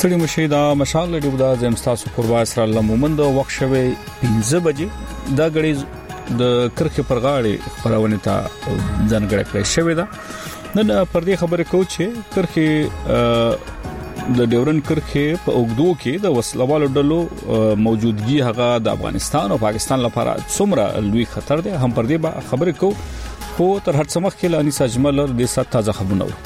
ستړي مشي دا مشال لري دا زمستاسو قربا اسرا الله مومند وخت شوي 15 بجې دا غړي د کرخه پرغاړي خبرونه ته ځانګړی کړی شوی دا نن پر دې خبره کو چې کرخه د ډیورن کرخه په اوګدو کې د وسلوالو ډلو موجودګي هغه د افغانستان او پاکستان لپاره څومره لوی خطر دی هم پر دې خبره کو خو تر هر څه مخکې لانی سجمل د سات تازه خبرونه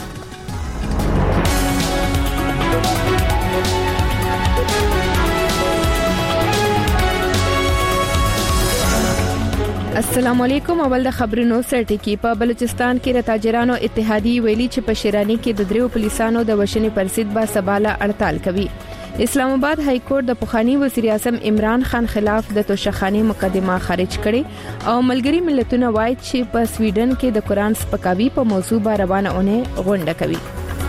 السلام علیکم. اول د خبرونو سرټکی. په بلوچستان کې د تاجرانو اتحادیې ویلي چې په شیرانی کې د دریو پولیسانو د وشنې پر ضد با سباله هړتال کوي. اسلام آباد های کورټ د پخوانی وزیر اعظم عمران خان خلاف د توشخانی مقدمه خارج کړي او ملګری ملتونه وایي چې په سویډن کې د قرآن سپکاوي په موضوع باندې روانه غونډه کوي.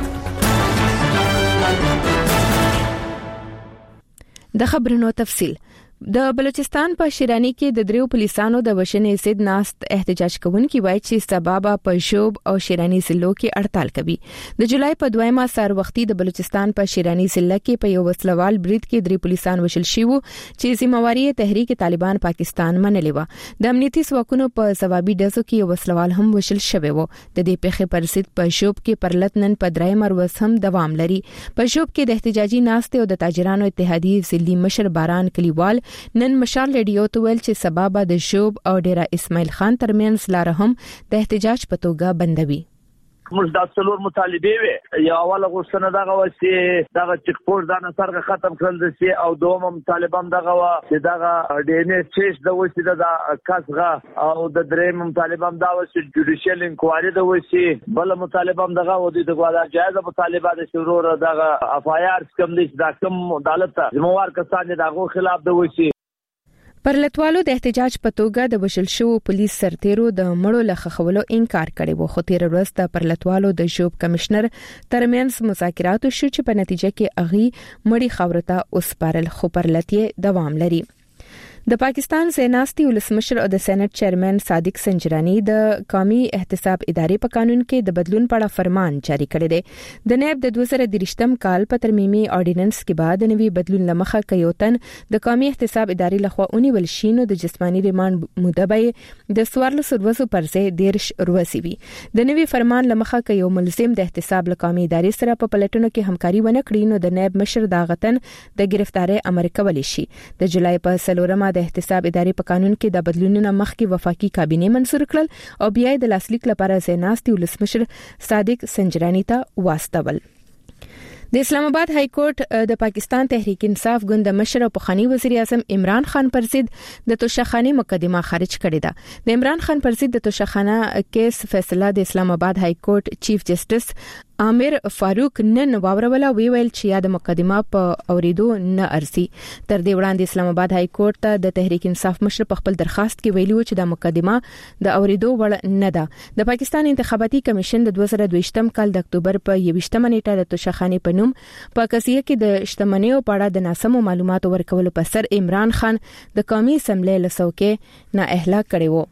د خبرونو تفصیل. د بلوچستان په شیرانی کې د دریو پولیسانو د وشنې ضد ناست احتجاج کوونکي وایي چې سبب په شوب او شیرانی ضلعو کې هړتال کوي. د جولای په 2مه سار وختي د بلوچستان په شیرانی ضلع کې په یو وسلوال برید کې درې پولیسان وشل شوي چې ذمہواری تحریک طالبان پاکستان منلې و. د امنیتي ځواکونو په ځوابي ډزو کې یو وسلوال هم وشل شوی و. د دې پیښې پر ضد په شوب کې پرلتنن په 3 ورځ هم دوام لري. په شوب کې د احتجاجي ناست او د تاجرانو اتحادیې ضلعي مشر باران کلیوال نن مشال ریډیو ته ویل چې سبب د شوب او ډیرا اسماعیل خان ترمنځ لار هم د احتجاج په توګه بندوي. موږ د څلور مطالبه وي یا اوله غوښتنه دغه وسي دغه چک پورت د نصرغه ختم کړل دي او دومره مطالبه دغه وا چې دغه ډي ان اس چیش د وسي د کاسغه او د درېم مطالبه دا وسي جوډیشل انکوایري د وسي بل مطالبه دغه و دي د غواړه جایزه مطالبه د شروع دغه اف آی آر کم دي د کوم عدالت ذمہوار کسان دغه خلاف د وسي. پرلتوالو د احتجاج په توګه د وشل شو پولیس سرتیرو د مړو لخښولو انکار کړی و. خو تیر ورځ د پرلتوالو د شوب کمشنر ترمنځ مذاکرات شو چې په نتیجه کې اغي مړی خاورته اوسپارل خو پرلتیه دوام لري. د پاکستان سیناستي ولسمشر او د سېنات چیرمن صادق سنجرانی د قومي احتساب ادارې په قانون کې د بدلون په اړه فرمان جاری کړی دی. د نائب د 2023م کال په ترمیمي اورډیننس کې بعد نوي بدلون لمخه کيوتن د قومي احتساب ادارې لخوا اونیول شینو د جسمانی ریماند مدبه د 14 ورځو پر ځای 13 ورځې وي. د نوي فرمان لمخه کيو ملزم د احتساب قومي ادارې سره په پلټنو کې همکاري ونه کړي نو د نائب مشر دا غتن د گرفتاری امر کولای شي. د جولای په 4مه د احتساب ادارې په قانون کې د بدلونونو مخکې وفاقي کابینه منظور کړل او بیا د لاسلیک لپاره سیناستي ولسمشر صادق سنجرانی ته واستول. د اسلام آباد های کورټ د پاکستان تحریک انصاف ګوند مشر او پخوانی وزیر اعظم عمران خان پر ضد د توشخانی مقدمه خارج کړې ده. د عمران خان پر ضد د توشخانه کیس فیصله د اسلام آباد های کورټ چیف جسټس عامر فاروق نن واوروله ویل چې یاد مقدمه په اوریدو نه ارسي. تر دې وړاندې اسلام آباد های کورټ ته د تحریک انصاف مشر په خپل درخواست کې ویلي و چې د مقدمه د اوریدو وړ نه ده. د پاکستان انتخاباتي کمیشن د 2022م کال د اکتوبر په 21مه نیټه د توشخانی په نوم په قضیه کې د شتمنیو په اړه د ناسمو معلوماتو ورکولو په سر عمران خان د قومي اسمبلی له څوکۍ نه اهلا کړی و.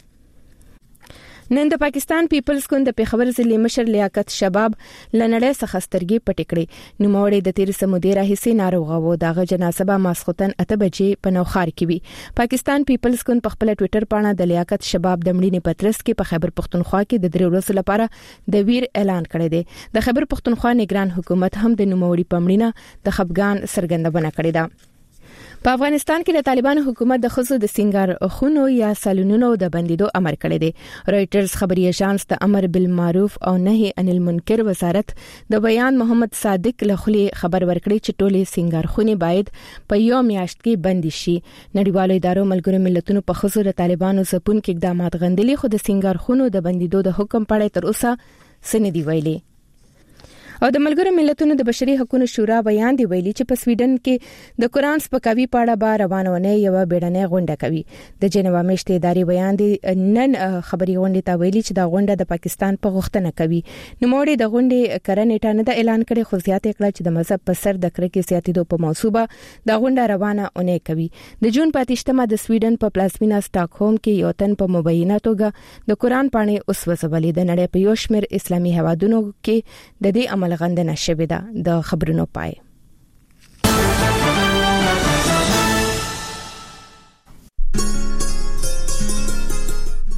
نن د پاکستان پیپلز ګوند د پیښور ضلع مشر لیاقت شباب لنړې څخه سترګې پټې کړې. نوموړی د 13 مودې راهیسې ناروغه و. دغه جنازه به ماسختن 8 بجې په نوخار کې وي. پاکستان پیپلز ګوند په خپل ټوئیټر باندې د لیاقت شباب د مړینې پترس کې په خیبر پختونخوا کې د 3 ورځې لپاره د ویر اعلان کړی دی. د خیبر پختونخوا نگران حکومت هم د نوموړي په مړینه د خفګان څرګندونه کړې ده. په افغانستان کې د طالبان حکومت د خصو د سنگار خونو یا سالونونو د بندیدو امر کړی دی. رويټرز خبري اژانس د امر بالمعروف او نهي عن المنکر وزارت د بیان محمد صادق لخلی خبر ورکړی چې ټولې سنگار خونې باید په یو میاشت کې بند شي. نړیوالو ادارو ملګرو ملتونو په خصو د طالبانو ځپون کې اقدامات غندلي خو د سنگار خونو د بندیدو د حکم په اړه تر اوسه سندي ویلي. او د ملګرو ملتونو د بشري حقوقو شورا بیان دی ویلي چې په سویډن کې د قرآن سپکاوي په اړه به روانونه یو بیړنۍ غونډه کوي. د جنیوا میشتې ادارې بیان دی نن خبري غونډه ته ویلي چې دا غونډه د پاکستان په غوښتنه کوي. نو موړي د غونډې کرنې ټانه د اعلان کړي خو زیاته کړه چې د مذهب په سر د کرکې زیاتېدو په موضوع د غونډه روانه اونې کوي. د جون 28مه د سویډن په پلازمینا سټاکهولم کې یو تن په مبینه توګه د قرآن پاڼې اوس وسولې. د نړۍ په یو شمېر اسلامي هیوادونو کې د دې عمل غندنه شوې ده. د خبرونو پای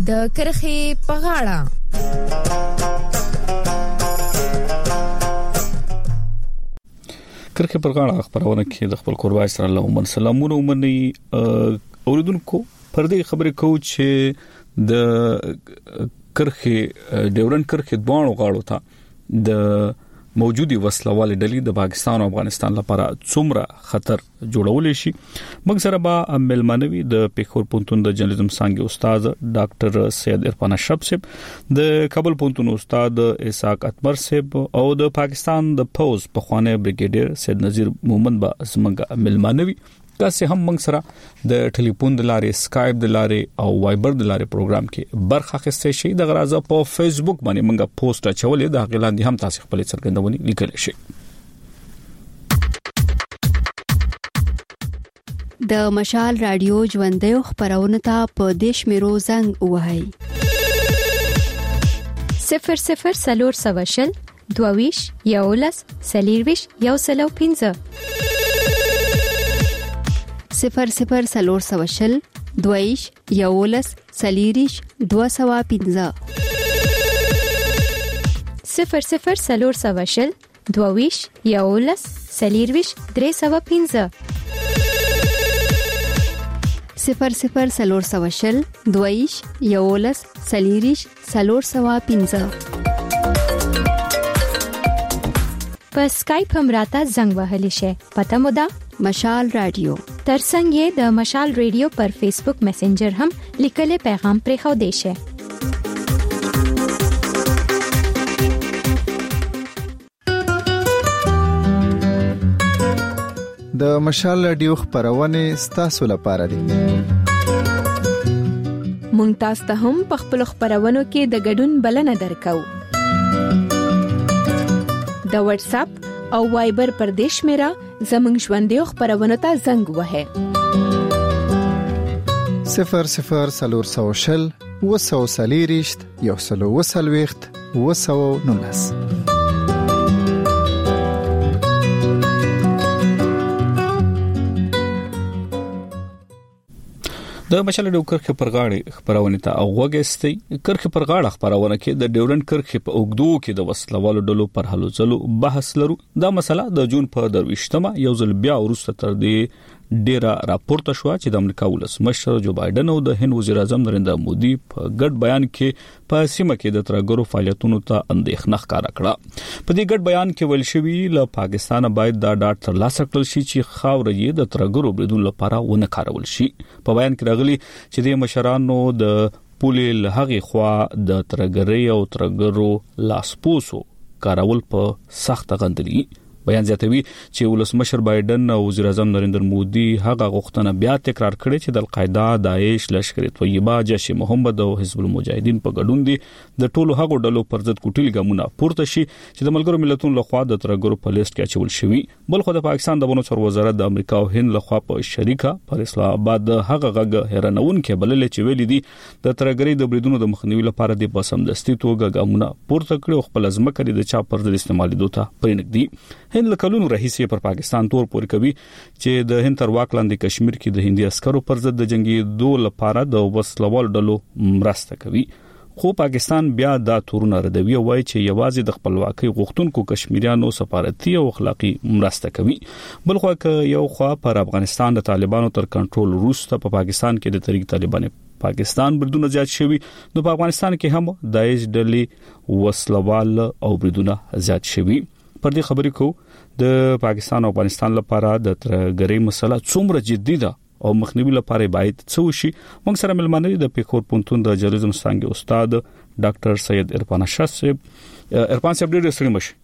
د کرخې په غاړه. کرخې پر غاړه خبرونه کې د خپل قربای سره الله ومن سلامونه ومني اوریدونکو پر دې خبرې کوو چې د کرخې ډیورن کرخې دوانو غاړو ته د موجودي وسلوال ډلې د پاکستان او افغانستان لپاره څومره خطر جوړول شي. موږ سره به ملمنوي د پیښور پونتون د جرنالیزم څانګې استاد ډاکټر سید عرفان اشرف صاحب، د کابل پونتون استاد اسحاق اکبر صاحب او د پاکستان د پوز پخوانی بریګیډیر سید نذیر مومن به زموږ ملمنوي. تاسو هم موږ سره د ټلیفون د لارې، سکایپ د لارې او وایبر د لارې پروګرام کې برخه اخیستئ شئ. د غرازه په فیسبوک باندې موږ پوسټ اچولې د غلاندې هم تاسو خپل څرګندونې لیکل شئ. د مشال رادیو ژوندۍ خبرونه ته په دیش میرو زنګ وهاي 00 سلور سواشل دوویش یولس سلیرویش یوسلو 15 00 سلور سواشل دویش یولس سلیریش 215 00 سلور سواشل دوویش یولس سلیرویش 315 00 سلور سواشل دویش یولس سلیریش 315 په سکایپ هم راته زنګ وهلی شي. پته مو ده مشال رادیو. ترڅنګ یې د مشال رادیو پر فیسبوک میسنجر هم لیکلي پیغام پرې خو دی شي. د مشال رادیو خبرونه ستاسو لپاره دي. مونږ تاسو ته هم په خپل خبرونو کې د ګډون بلنه درکو. د واتس اپ او وایبر پر دیش میرا زمنګ ژوندۍ خبرونه ته زنګ وهه 00 سلور سواشل وسو سلیریشت یوسلو وسلويخت وسو نونس. د مشال ډیو کرخه پر غاړه خبرونه ته اوغستي. کرخه پر غاړه خبرونه کې د ډیورن کرخه په اوګدو کې د وسلوالو ډلو پر حلو ځلو بحث لرو. دا مسله د جون په 28مه یو ځل بیا ورسته تر دې ډیره راپورته شو چې د امریکا ولسمشر جو بایدن او د هند وزیر اعظم نریندرا مودي په ګډ بیان کې په سیمه کې د ترګرو فعالیتونو ته اندېښنه ښکارا کړه. په دې ګډ بیان کې ویل شوی له پاکستان باید دا ډاټ ترلاسه کړل شي چې خاور یې د ترګرو بریدون لپاره ونه کارول شي. په بیان کې راغلي چې د مشرانو د پولې له هغې خوا د ترګري او ترګرو لاسپوسو کارول په سخت غندلي. بیان زیاتوي چې ولسمشر بایدن او وزیر اعظم نریندرا مودي هغه غوښتنه بیا تکرار کړې چې د القاعده، داعش، لشکر طیبه، جیش محمد او حزب المجاهدین په ګډون دي د ټولو هغو ډلو پر ضد کوټلي ګامونه پورته شي چې د ملګرو ملتونو لخوا د ترګرو په لیست کې اچول شوی. بل خو د پاکستان د بنو څور وزارت د امریکا او هند لخوا په شریکه پر اسلام آباد هغه غږ هرنون کې بلل چې ویل دي د ترګري د بریدونو د مخنیوي لپاره د بسمدستي توګه ګامونه پورته کړي او خپل ځمکه د چا پر ضد استعمالېدو ته پرېنګدي. هند لکلونو رئیس پر پاکستان تور پورې کوي چې د هند تر واک لاندې کشمیر کې د هندي عسکرو پر ضد د جنگي دوه لپاره د وسلوال ډلو مرسته کوي. خو پاکستان بیا دا تورونه ردوي او وايي چې یوازې د خپلواکۍ غوښتونکو کشمیریانو سفارتي او اخلاقی مرسته کوي. بل خو یو خو پر افغانستان د طالبانو تر کنټرول وروسته په پاکستان کې د تحریک طالبان پاکستان بریدونه زیات شوي، نو په افغانستان کې هم داعش ډلې وسلوال او بریدونه زیات شوي. پر دې خبرې کو د پاکستان او افغانستان لپاره د ترګري مسله څومره جدي ده او مخنیوي لپاره باید څه وشي. موږ سره ملمنوي د پیښور پونتون د جرنالیزم څانګې استاد ډاکټر سید عرفان اشرف صاحب. عرفان صاحب ډېر ستړي مشه.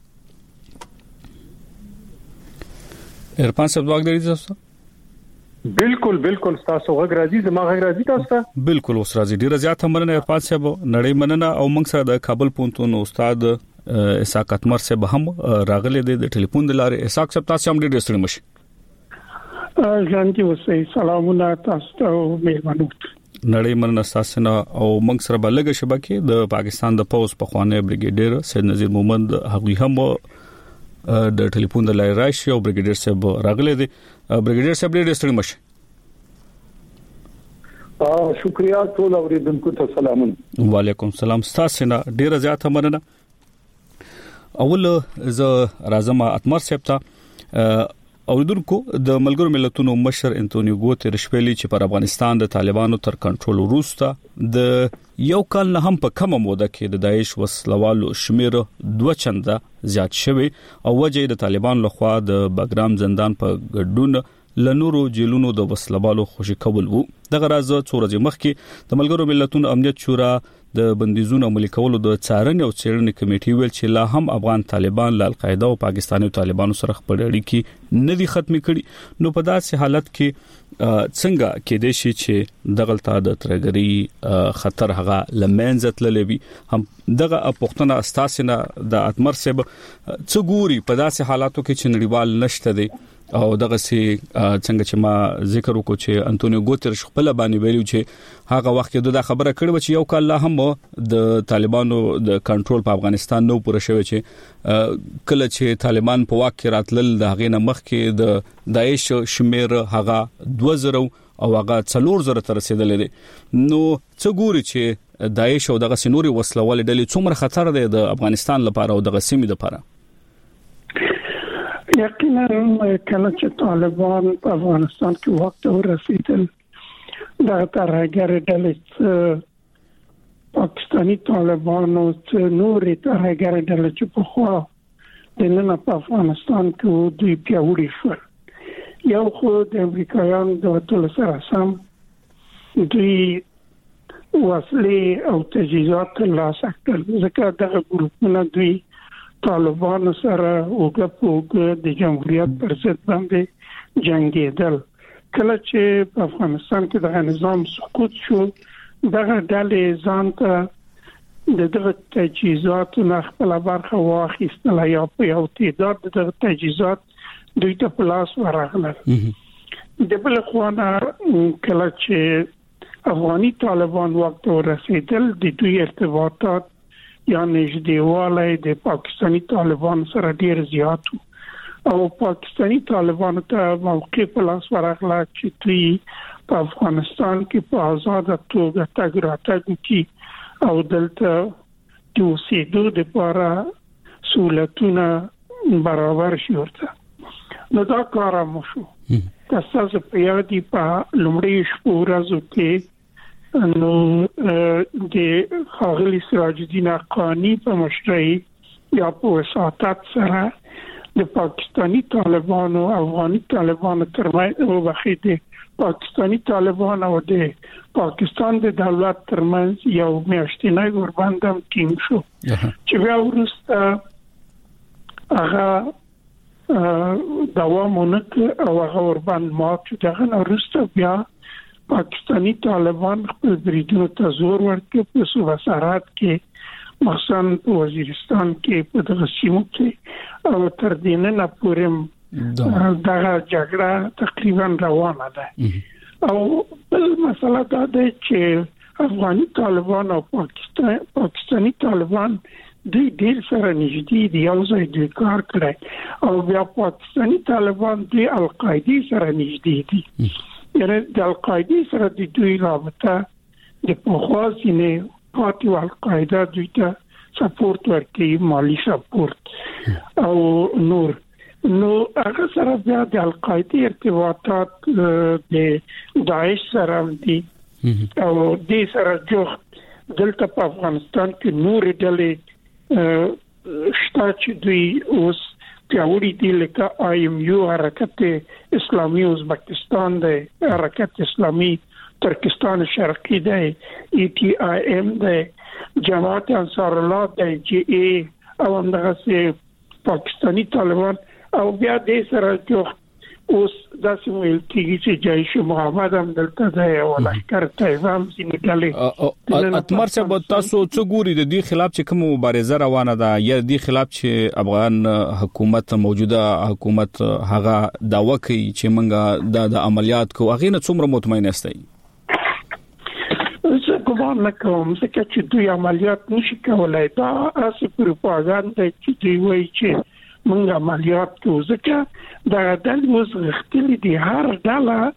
عرفان صاحب واګ درې تاسو بالکل تاسو غږ راځي، زما غږ راځي تاسو ته؟ بالکل اوس راځي. ډیر زیات مننه عرفان صاحب، نړۍ مننه. او موږ سره د کابل پونتون استاد اسحاق اکبر صاحب هم راغلي د ټلیفون د لارې. اسحاق صاحب تاسو هم ډیر ستړي مشه. ځان کې وسه سلامونه تاسو ته مهرباني. نړۍ مننه تاسو نه. او موږ سره بلګه شبکه د پاکستان د پوز پخوانی بریګیډیر سید نذیر مومن هغه هم د ټلیفون د لارې راشي او بریګیډیر صاحب راغلي دي. بریګیډیر صاحب ډیر ستړي مشه. شکریا ټول اوریدونکو ته سلامونه. وعلیکم السلام. تاسو نه ډیره زیاته مننه. اول ز راځم اتمر صاحب ته. اوریدونکو د ملګرو ملتونو مشر انټونیو ګوتریش ویلي چې پر افغانستان د طالبانو تر کنټرول وروسته د یو کال نه هم په کومه موده کې د داعش وسلوالو شمیر 2 چنده زیات شوی او وجه د طالبان لخوا د بګرام زندان په ګډون لنورو جیلونو د وسلوالو خوشی کول وو. دغه راز څورځ مخکې د ملګرو ملتونو امنیت شورا د بندیزونو عملي کولو د څارنې او څېړنې کمیټې ویل چې لا هم افغان طالبان له القاعده او پاکستاني طالبانو سره خپل اړیکې نه دي ختمې کړي. نو په داسې حالت کې څنګه کې د شي چې دغلطه د ترګری خطر هغه لمنځت للوي هم دغه پښتنه استاسنه د اتمر سب څو ګوري په داسې حالاتو کې چې نړیوال نشته دي او دغه سي څنګه چې ما ذکر وکړ چې انټونیو ګوتریش خپل باندې ویلو چې هغه وخت کې دا خبره کړې چې یو کال لا هم د طالبانو د کنټرول په افغانستان نو پوره شوی چې کله چې طالبان په واک کې راتلل د هغې نه مخکې د داعش شمیر هغه 2000 او هغه 4000 تر رسیدل دي. نو څه ګوري چې داعش او دغه سنوري وسلوال ډلې څومره خطر دی د افغانستان لپاره او دغه سیمې لپاره؟ یقینا کله چې طالبان په افغانستان کې وخت ورسېدل دا ترهګر ډلې پاکستانی طالبانو څخه نورې ترهګر ډلې چې په خوا د نن په افغانستان کې دوی پیاوړي شول. یو خو د امریکایانو د وټل سره سم دوی وسلې او تجهیزات ترلاسه کړل ځکه دغه ګروپونه دوی طالبان سره وګړو د جمهوریت پر ضد باندې جنگیدل. کله چې په افغانستان کې د نظام سقوط شو دغه ډلې ځان ته دغه تجهیزات نه خپل برخه واخیستل یا په یو تعداد دغه تجهیزات دوی ته پلاس ورغلل. د بل خوانه کله چې افغاني طالبان وخت ورسېدل د دوی ارتباطات یا نږدېوالی د پاکستانی طالبان سره ډیر زیات او پاکستانی طالبان ته موقع په لاس ورغله چې دوی په افغانستان کې په آزاد توګه تګ راتګ وکړي او دلته د اوسېدو لپاره سہولتونه برابر شي ورته. نو دا کار هم شو. تاسو په یاد دي په لومړي شپو ورځو کې نو د خاغلی سراج الدین حقانی په مشرۍ یا په وساطت سره د پاکستانی طالبانو او افغاني طالبانو ترمنځ او بخیده پاکستانی طالبان او د پاکستان د دولت ترمنځ یو میاشتنی وربندم ټینګ شو چې بیا وروسته هغه دوام ونکړ او هغه وربند مات دغه وروسته بیا پاکستانی طالبان خپل بریدونو ته زور ورکړ په صوبه سرحد کې مخصوصا په وزیرستان کې په دغه سیمو کې او تر دې نه پورې دغه جګړه تقریبا روانه ده. او بل مسله دا ده چې افغاني طالبان او پاکستانی طالبان دوی ډیر سره نږدې دي یو ځای دوی کار کړی او بیا پاکستانی طالبان دوی القاعده سره نږدې دي. یعنی د القاعده سره د دوی رابطه د پخواسینه پاتې القاعده دوی ته سپورت ورکوي مالی سپورت او نور. نو هغه سره بیا د القاعده ارتباطات د داعش سره دي او د سره جوخت دلته په افغانستان کې نور ډلې شته چې دوی اوس پیاوړي دي لکه IMU حرکت اسلامی ازبکستان دی، حرکت اسلامی ترکستان شرقی دی، ETIM دی، جماعت انصار الله دی، GA او همدغه پاکستانی طالبان او بیا د سره جوخت اوس داسې ویل کېږي چې جیش محمد هم دلته دی او لښکر طیبه هم ځینې ډلې. اتمر صاحب تاسو څه ګوري د دې خلاف چې کومه مبارزه روانه ده یا د دې خلاف چې افغان حکومت موجوده حکومت هغه داوا کوي چې موږ د عملیات کوو هغه نه څومره مطمئن یاستئ؟ زه ګومان نه کوم ځکه چې دوی عملیات نشي کولای. دا اصلي پروپاګاندا چې دوی وایي چې موږ عملیات کوو ځکه دا ډول اوس غختلي دي. هر ډله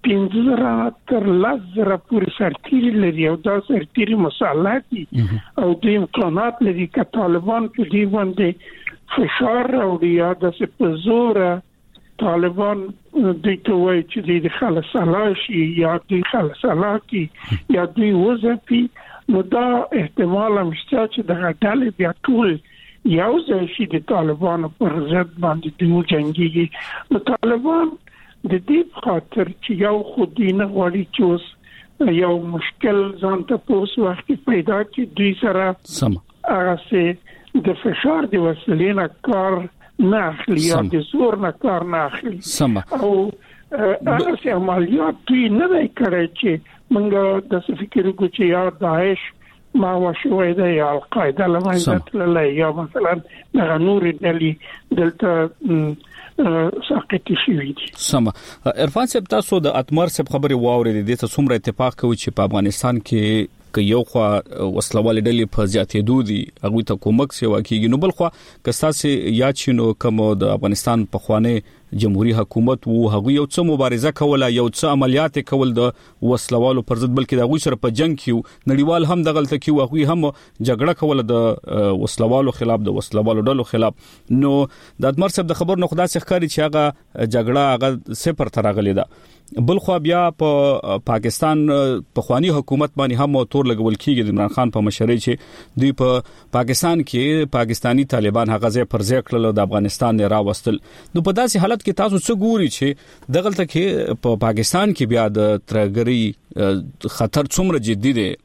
15 تر 10 پورې سرتیري لري او دا سرتیري مصالحات او د امکانات لري چې طالبان په دې باندې فشار راوړي یا د سپزوره طالبان د توای چې د خلاص علاشي یا د خلاص علاقي یا د وظیفي نو دا احتمال مشته چې د غټالې بیا ټول یو ځای شي د طالبانو پر ضد باندې د جنگي نو طالبان د دې خاطر چې یو خودینه غوړي چې یو مشکل ځان ته پوس وخت پیدا چې دوی سره سم هغه د فشار د وسیلې کار نه اخلي یا د زور نه کار نه اخلي سم او هغه عملیات دوی نه وای کړی چې موږ د فکر وکړو چې یا داعش ما وشوي د القاعده لمایزت له یا مثلا د نور دلی دلته ساقط شوی دي سم عرفان صاحب تاسو د اتمر صاحب خبري واورې د څه څومره اتفاق کوي چې په افغانستان کې یو خو وسلوال ډلې په زیاتېدو دي هغه ته کومک سیوا کیږي نو بل خو کستاسي یا چینو کوم د افغانستان په خوانه جمهوریت حکومت وو هغه یو څه مبارزه کوله یو څه عملیات کول د وسلوالو پر ضد بلکې د هغه سره په جنگ کیو نړیوال هم د غلطه کیو هغه هم جګړه کوله د وسلوالو خلاف د وسلوالو ډلو خلاف نو د اتمر صاحب د خبر نو خدا څخه ښکاري چې هغه جګړه هغه صفر تر غلې ده بل خو بیا په پاکستان په خواني حکومت باندې هم تور لګول کیږي د عمران خان په مشرۍ چې دوی په پاکستان کې پاکستانی طالبان هغه ځای پر ځای کړل د افغانستان نه راوستل نو په داسې حالت کې تاسو څه ګوري چې دغلته کې په پاکستان کې بیا د ترګری خطر څومره جدي دی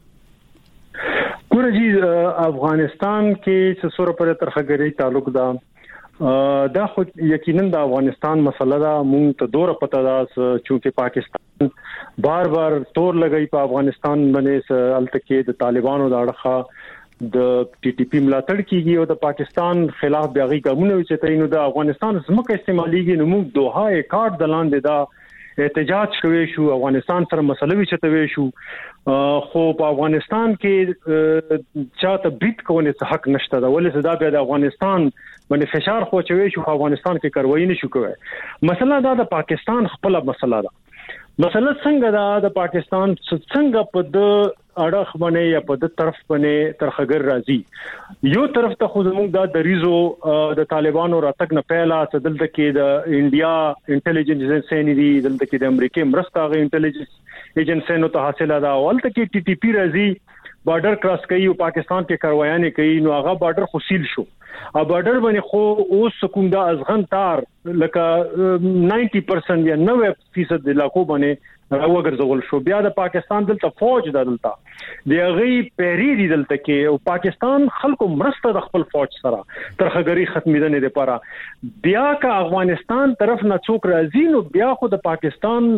ګورجی افغانستان کې څه سره پر ترخګری تعلق ده دا خو یقینا د افغانستان مسله ده مونږ ته دوره پته ده چې پاکستان بار بار تور لګي په افغانستان باندې الته کې د طالبانو د اړخه د ټي ټي پی ملاتړ کیږي او د پاکستان خلاف بیاغي کومونه چې ترینو د افغانستان سمکه استعماليږي نو موږ دوه کارت دلاندې دا احتجاج کوي شو افغانستان سره مسله وی چتوي شو خو په افغانستان کې چاته بیت کوونه حق نشته دا ولې صدا بیا د افغانستان باندې فشار خو چوي شو افغانستان کې کاروایی نشو کوي مسله دا د پاکستان خپل مسله ده مسله څنګه دا د پاکستان څنګه په د اړه باندې یا په د طرف باندې ترخګر راځي یو طرف ته خو زموږ د دریزو د طالبانو راتګ نه پهلا چې دلته کې د انډیا انټيليجنس ایجنسی دی دلته کې د امریکای مرسته غي انټيليجنس ایجنسی نو ته حاصله ده ولته کې ټي ټي پی راځي بارډر کراس کوي او پاکستان کې کاروایانه کوي نو هغه بارډر خصیل شو ا بارډر باندې خو اوس کوم د ازغن تار لکه 90% یا 90% د علاقو باندې راوګرځول شو بیا د پاکستان دلته فوج دلته دی غي پیری دی دلته کې او پاکستان خلکو مرسته د خپل فوج سره ترخګری ختمیدنې لپاره بیا کا افغانستان طرف نه څوک راځي نو بیا خو د پاکستان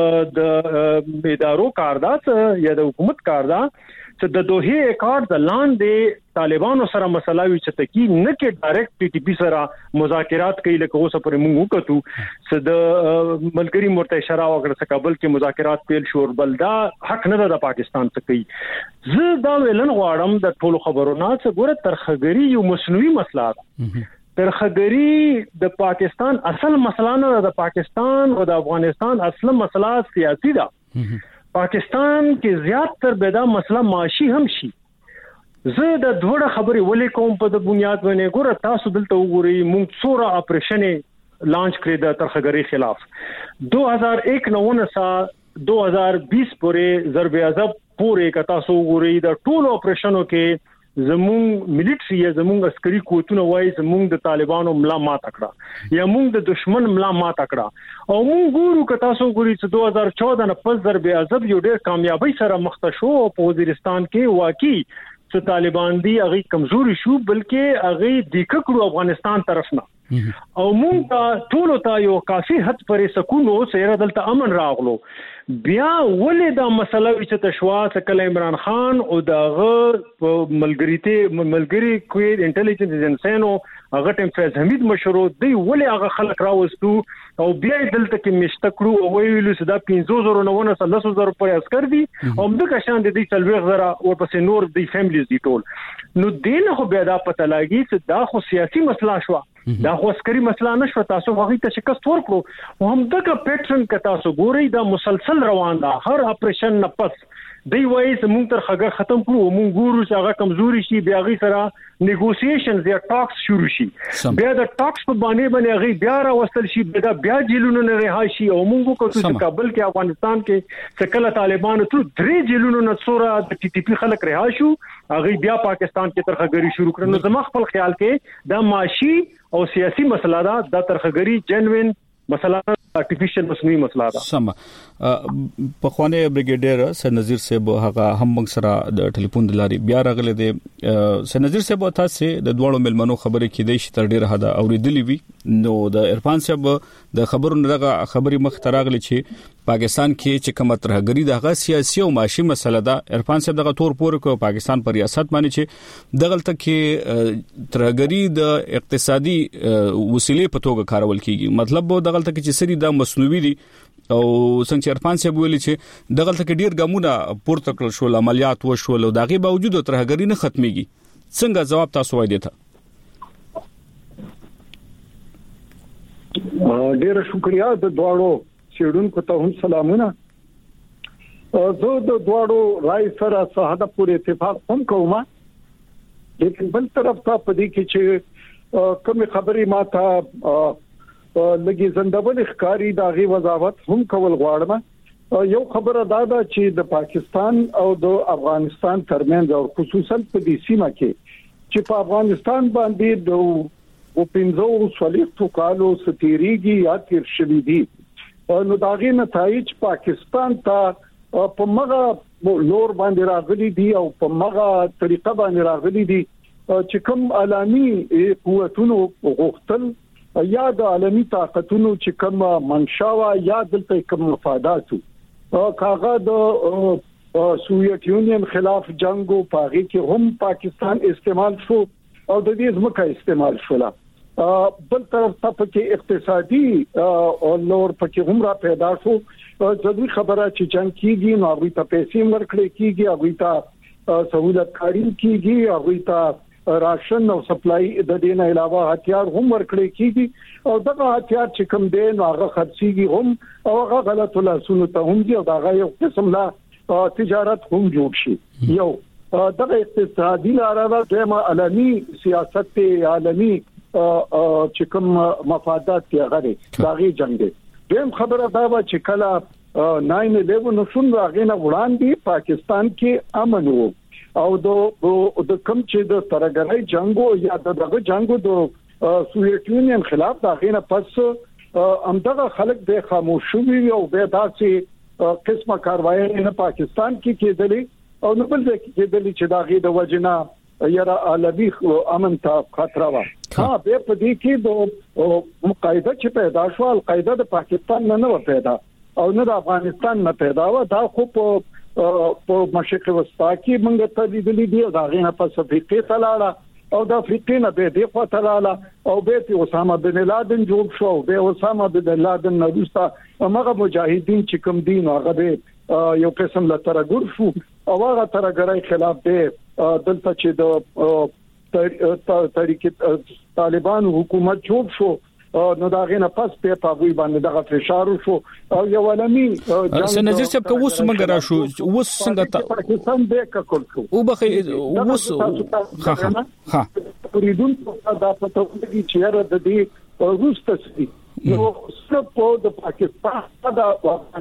د ادارو کاردات یا د حکومت کاردات چې د دوه کار د لاندې طالبانو سره مسله وي چې تکي نه کې ډایرکټ ټي ټي پی سره مذاکرات کوي لکه اوس پر موږ وکړو چې د ملګری مرته اشاره وکړه چې کابل کې مذاکرات پیل شو بلدا حق نه د پاکستان ته کوي زه دا ویلن غواړم د ټولو خبرونو چې ګوره ترخګری یو مصنوعي مسله ده ترخګری د پاکستان اصل مسله نه د پاکستان او د افغانستان اصل مسله سیاسي ده پاکستان کې زیات تر بدا مسله معاشي هم شي زه د دوړه خبرې ولې کوم په د بنیاد باندې ګوره تاسو دلته وګورئ مونږ څوره اپریشن لانچ کړی د ترخګری خلاف 2001 نو 2020 پورې ضرب عذاب پورې کتا سو وګورئ د ټولو اپریشنو کې زموږ ملټری یا زموږ عسکري قوتونه وایي زموږ د طالبانو ملا مات کړه یا موږ د دشمن ملا مات کړه او موږ ګورو کتا سو ګوري چې 2014 نه پس ضرب عذاب یو ډېر کامیابی سره مخ شو په وزیرستان کې واقعي چې طالبان دی هغه کمزوري شو بلکې هغه د ککړو افغانستان طرف نه او موږ ټول ته یو کافي حد پرې سکون او سره دلته امن راغلو بیا ولې دا مسله چې تشوا سکل عمران خان او دغه ملګری کوی انټيليجنس ایجنسینو هغه ټیم فیض حمید مشرو دی ولې هغه خلک راوستو او بیا دلته کې مشتکړو او ویلو چې دا 15000 نه 10000 پر عسكر دي او دغه شان دي 30000 او پس نور دي فیملیز دي ټول نو دین خو بیا دا پته لاګي چې دا خو سیاسي مسله شو دا خو عسکري مسله نشو تاسو هغه ته شکست ورکړو او هم دغه پیټرن ک تاسو ګوري دا مسلسل روان ده هر اپریشن نه پس دی وایي زموږ تر خګه ختم کړو موږ ګورو چې هغه کمزوري شي بیا غي سره نیګوسییشنز یا ټاکس شروع شي بیا د ټاکس په باندې هغه بیا راوستل شي بیا جیلونو نه رهایی شي او موږ کوو چې کابل کې افغانستان کې څکله طالبان تر 3 جیلونو نه څوره د ټي ټي پی خلک رها شو هغه بیا پاکستان کې ترخګری شروع کړل نو زما خپل خیال کې دا معاشي او سیاسي مسله ده د ترخګری جنوین مسله ارتفیشل مصنوعي مسله ده سم په خوانه بریګیډیر سر نذیر صاحب هغه هم موږ سره د ټلیفون د لاري بیا راغله د سر نذیر صاحب تاسو د دوړو ملمنو خبرې کې د شتر ډیر هدا اوریدلی وی نو د عرفان صاحب د خبرونو دغه خبري مخ تراغلی چې پاکستان کې چې کومه ترهګری دغه سیاسي او معاشي مسله ده عرفان صاحب دغه تور پور کو پاکستان پر ریاست باندې چې دغه تک کې ترهګری د اقتصادي وسیلې په توګه کارول کیږي مطلب دغه تک چې سری د مصنوعي دي او څنګه عرفان صاحب ویلي چې دغه تک ډیر ګامونه پورته کړل شو عملیات وشول او دغه باوجود ترهګری نه ختميږي څنګه جواب تاسو وایي ته ډیر شکریا د دوړو سیډونکو ته هم سلامونه زه د دوړو رائے سره ساده پورې اتفاق هم کوم لیکن بل طرف ته پدې کې چې کوم خبرې ما ته لګي زندهبل ښکاری داغي وضاحت هم کول غواړم یو خبره دا ده چې د پاکستان او د افغانستان ترمنځ او خصوصا په دې سیمه کې چې په افغانستان باندې د پنځو سلیقو کالو ستیریږي یا تیر شوی دي نو داغي نتایج پاکستان ته په مغه لور باندې راغلي دي او په مغه طریقه باندې راغلي دي چې کوم عالمي قوتونو غوښتل یا د عالمي طاقتونو چې کوم منشاوه یا دلته کوم مفاداتو کاغه د سوویت یونین خلاف جنگو پاغي کې هم پاکستان استعمال شو او د دې ځمکه استعمال شولا بل طرف ته پکې اقتصادي او لور پکې هم را پیدا شو ضروري خبره چې جنگ کیږي نو هغه ته پیسې ورکړي کیږي هغه ته سہولت کاری کیږي هغه ته راشن او سپلای د دې نه علاوه هتیار هم ورکړي کیږي او دغه هتیار چې کوم دی نو هغه خرڅيږي هم او هغه غلط لاسونو ته هم دی او دغه یو قسم لا تجارت هم جوړ شي یو دغه اقتصادي لاره د عالمي سیاست عالمي چې کوم مفادات کې هغه دغه جنگ دی دیم خبره دا و چې کله 9/11 نو څنګه هغه نه وړاندې پاکستان کې امن وو او د کم چې د ترګرای جنگو یا دغه جنگو د سوویت یونین خلاف دا غینه پس همدغه خلک د خاموشي او به داسې قسمه کاروایی نه پاکستان کې کېدلې او نو بل ځکه کېدلې چې دا غي د وجنا یاره عالمي امن ته خطر و ها به په دې کې د مقایده چې پیدا شو القاعده د پاکستان نه پیدا او نه د افغانستان نه پیدا و دا خو په مشرق وسطا کې موږ ته لیدلې دي او دا غینه په افریقا ته لاړه او د افریقا نه به د خوا ته لاړه او به اسامه بن لادن جوړ شو به اسامه بن لادن نه وروسته هغه مجاهدین چې کوم دین هغه به یو قسم لا ترګور شو او هغه ترګرای خلاف به دلته چې د طریقې طالبان حکومت جوړ شو نو دا غینه پس په پاوی باندې دغه فشار شو او یو علمي نظر صاحب کو وس منګ را شو وس څنګه پاکستان به کول شو او بخې وس ها پریدون دا پته ودی چې را د دې روسته نو سپو د پاکستان دا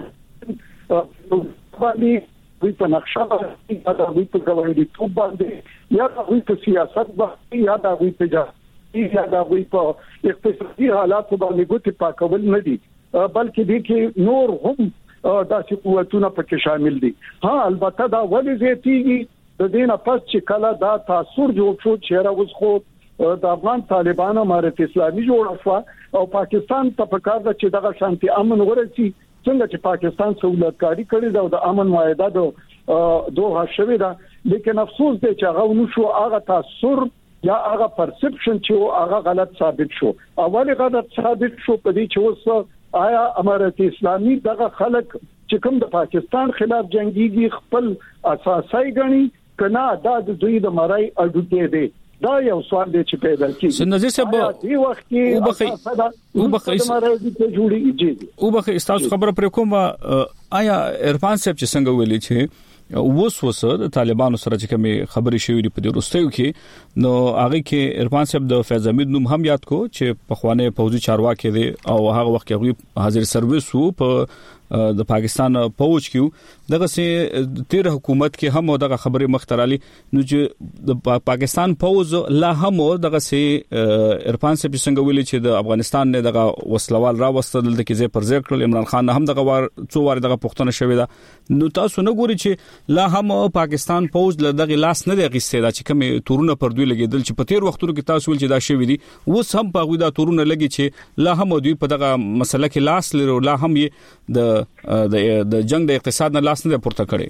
باندې وی په نقشه باندې دا وی په ګوندې تو باندې یا وی په سیاست باندې یا دا وی په یا دا وی په اقتصادي حالات باندې ګوتې پاکول نه دي بلکې دې کې نور هم داسې قوتونه پکې شامل دي ها البته دا ولې زیاتیږي د دې نه پس چې کله دا تاثیر جوړ شو چې راوځ خو د افغان طالبانو امارت اسلامي جوړ شو او پاکستان ته پکار ده چې دغه شانتي امن ورسي څنګه چې پاکستان سہولت کاری کړی دا د امن معاهده دوه شوی دا لیکن افسوس دی چې هغه نشو هغه تاثیر یا هغه پرسپشن چې هغه غلط ثابت شو اولی غلط ثابت شو په دې چې اوس آیا امارت اسلامي دغه خلک چې کوم د پاکستان خلاف جنگيږي خپل اساسي غني کنا دا د دوی د مړای اډوته دي دا یو سوال دی چې پیدا کیږي نظیر صاحب دی وخت کې او بخ استاسو خبره پر کومه آیا عرفان صاحب چې څنګه ویلي چې وسوسه د طالبانو سره چې کومه خبري شوې په دې وروستیو کې نو هغه کې عرفان صاحب د فیض حمید نوم هم یاد کو چې په خوانه فوجي چارواکي دي او هغه وخت کې حاضر سرویس وو په د پاکستان فوج کې دغه سي تیر حکومت کې هم دغه خبرې مخترالي نو چې د پاکستان فوج لا هم دغه سي عرفان صاحب څنګه ویلي چې د افغانستان نه دغه وسلوال را وستل د کې پر ځای کړل عمران خان هم دغه څو واره دغه پښتنه شوې ده نو تاسو نه ګوري چې لا هم پاکستان فوج له دغه لاس نه دی غیسته دا چې کوم تورونه پر دوی لګیدل چې په تیر وختونو کې تاسو ول چې دا شوې دي اوس هم په غوډه تورونه لګي چې لا هم دوی په دغه مسله کې لاس لري لا هم یې د جنگ د اقتصاد نه لاس نه پورته کړي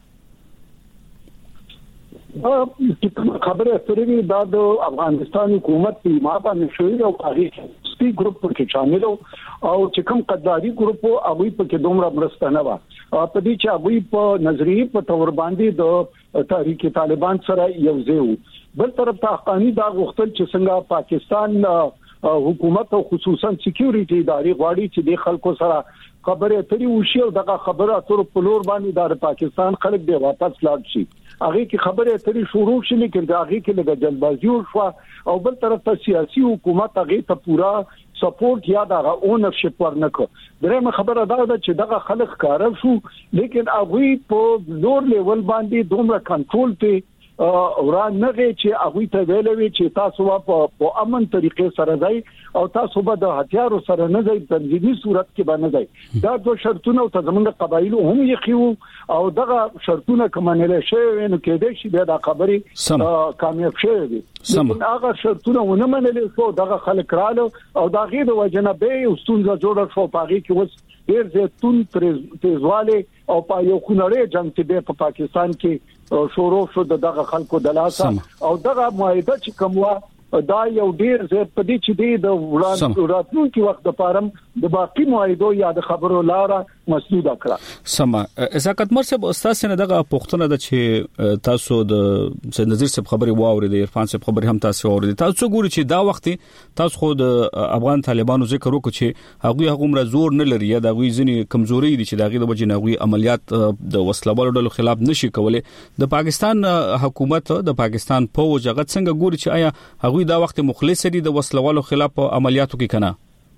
خبره ستوري دا د افغانستان حکومت په ما باندې شوې او هغه سپی ګروپ کې شامل او چې کوم قداري ګروپ او په کې دومره مرسته نه و په دې چې هغه په نظریه په تور باندې د تحریک طالبان سره یو ځای بل طرف ته حقانی دا غوښتل چې څنګه پاکستان حکومت او خصوصا سکیورټي ادارې غواړي چې د خلکو سره خبره اترې وشي او دغه خبره اتر په لور باندې د پاکستان خلک دی واپس لاړ شي هغه کې خبره اترې شروع شي لیکن دا هغه کې لږه جلبازي وشو او بل طرف ته سیاسي حکومت هغه ته پورا سپورټ یا دا اونرشپ ورنکو درېمه خبره دا ده چې دغه خلک کار شو لیکن هغه په لور لیول باندې دومره کنټرول ته وران نه چې هغه ته ویلوي چې تاسو په امن طریقې سره ځای او تاسو به د هتیارو سره نه ځای تنظیمي صورت کې باندې ځای دا دوه شرطونه او زمونږ قبایلو هم یې او دغه شرطونه کومنل شي نو کې دې شي د خبرې کامیاب شي لیکن هغه شرطونه ونه منل شو دغه خلک رالو او دا غیر وجنه به استونزه جوړه شو پاږي کې اوس ډیر زیاتون تیزواله او په یو خنړې جنگ کې په پاکستان کې شروع شو دغه خلکو د لاسه او دغه معاهده چې کومه دا یو ډیر زه په دې چې د وړاندې راتلونکي وخت لپاره د باقي معاهدو یا د خبرو لاره مسدوده کړه سم اساقت مرسب استاد سره دغه پښتنه د چې تاسو د نظیر صاحب خبري واوري د عرفان صاحب خبري هم تاسو واوري تاسو ګوري چې دا وخت تاسو خو د افغان طالبانو ذکر وکړي چې هغه مر زور نه لري دا غوي ځنی کمزوري دي چې دغه د وجې نه غوي عملیات د وسلوالو ډلو خلاف نشي کولای د پاکستان حکومت د پاکستان فوج هغه څنګه ګوري چې آیا هغه دا وخت مخلص دي د وسلوالو خلاف عملیاتو کې کنه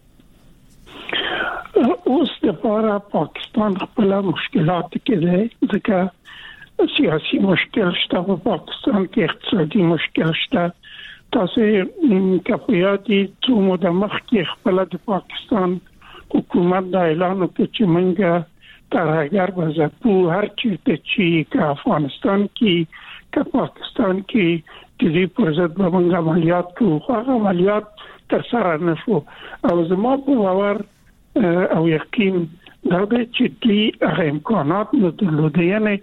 اوس د پاکستان خپل مشکلات کې ده ځکه سیاسي مشکل شته په پاکستان کې اقتصادي مشکل شته تاسو کپیاتي څومره د مخ کې خپل د پاکستان حکومت د اعلان وکړ چې منګه ترهګر بزپو هر چیرته چې افغانستان کې که پاکستان کې د دې پر ضد باندې عملیات کوو هغه عملیات تر سره نشو او زما په باور او یقین دا چې دې امکانات نه درلودي یعنی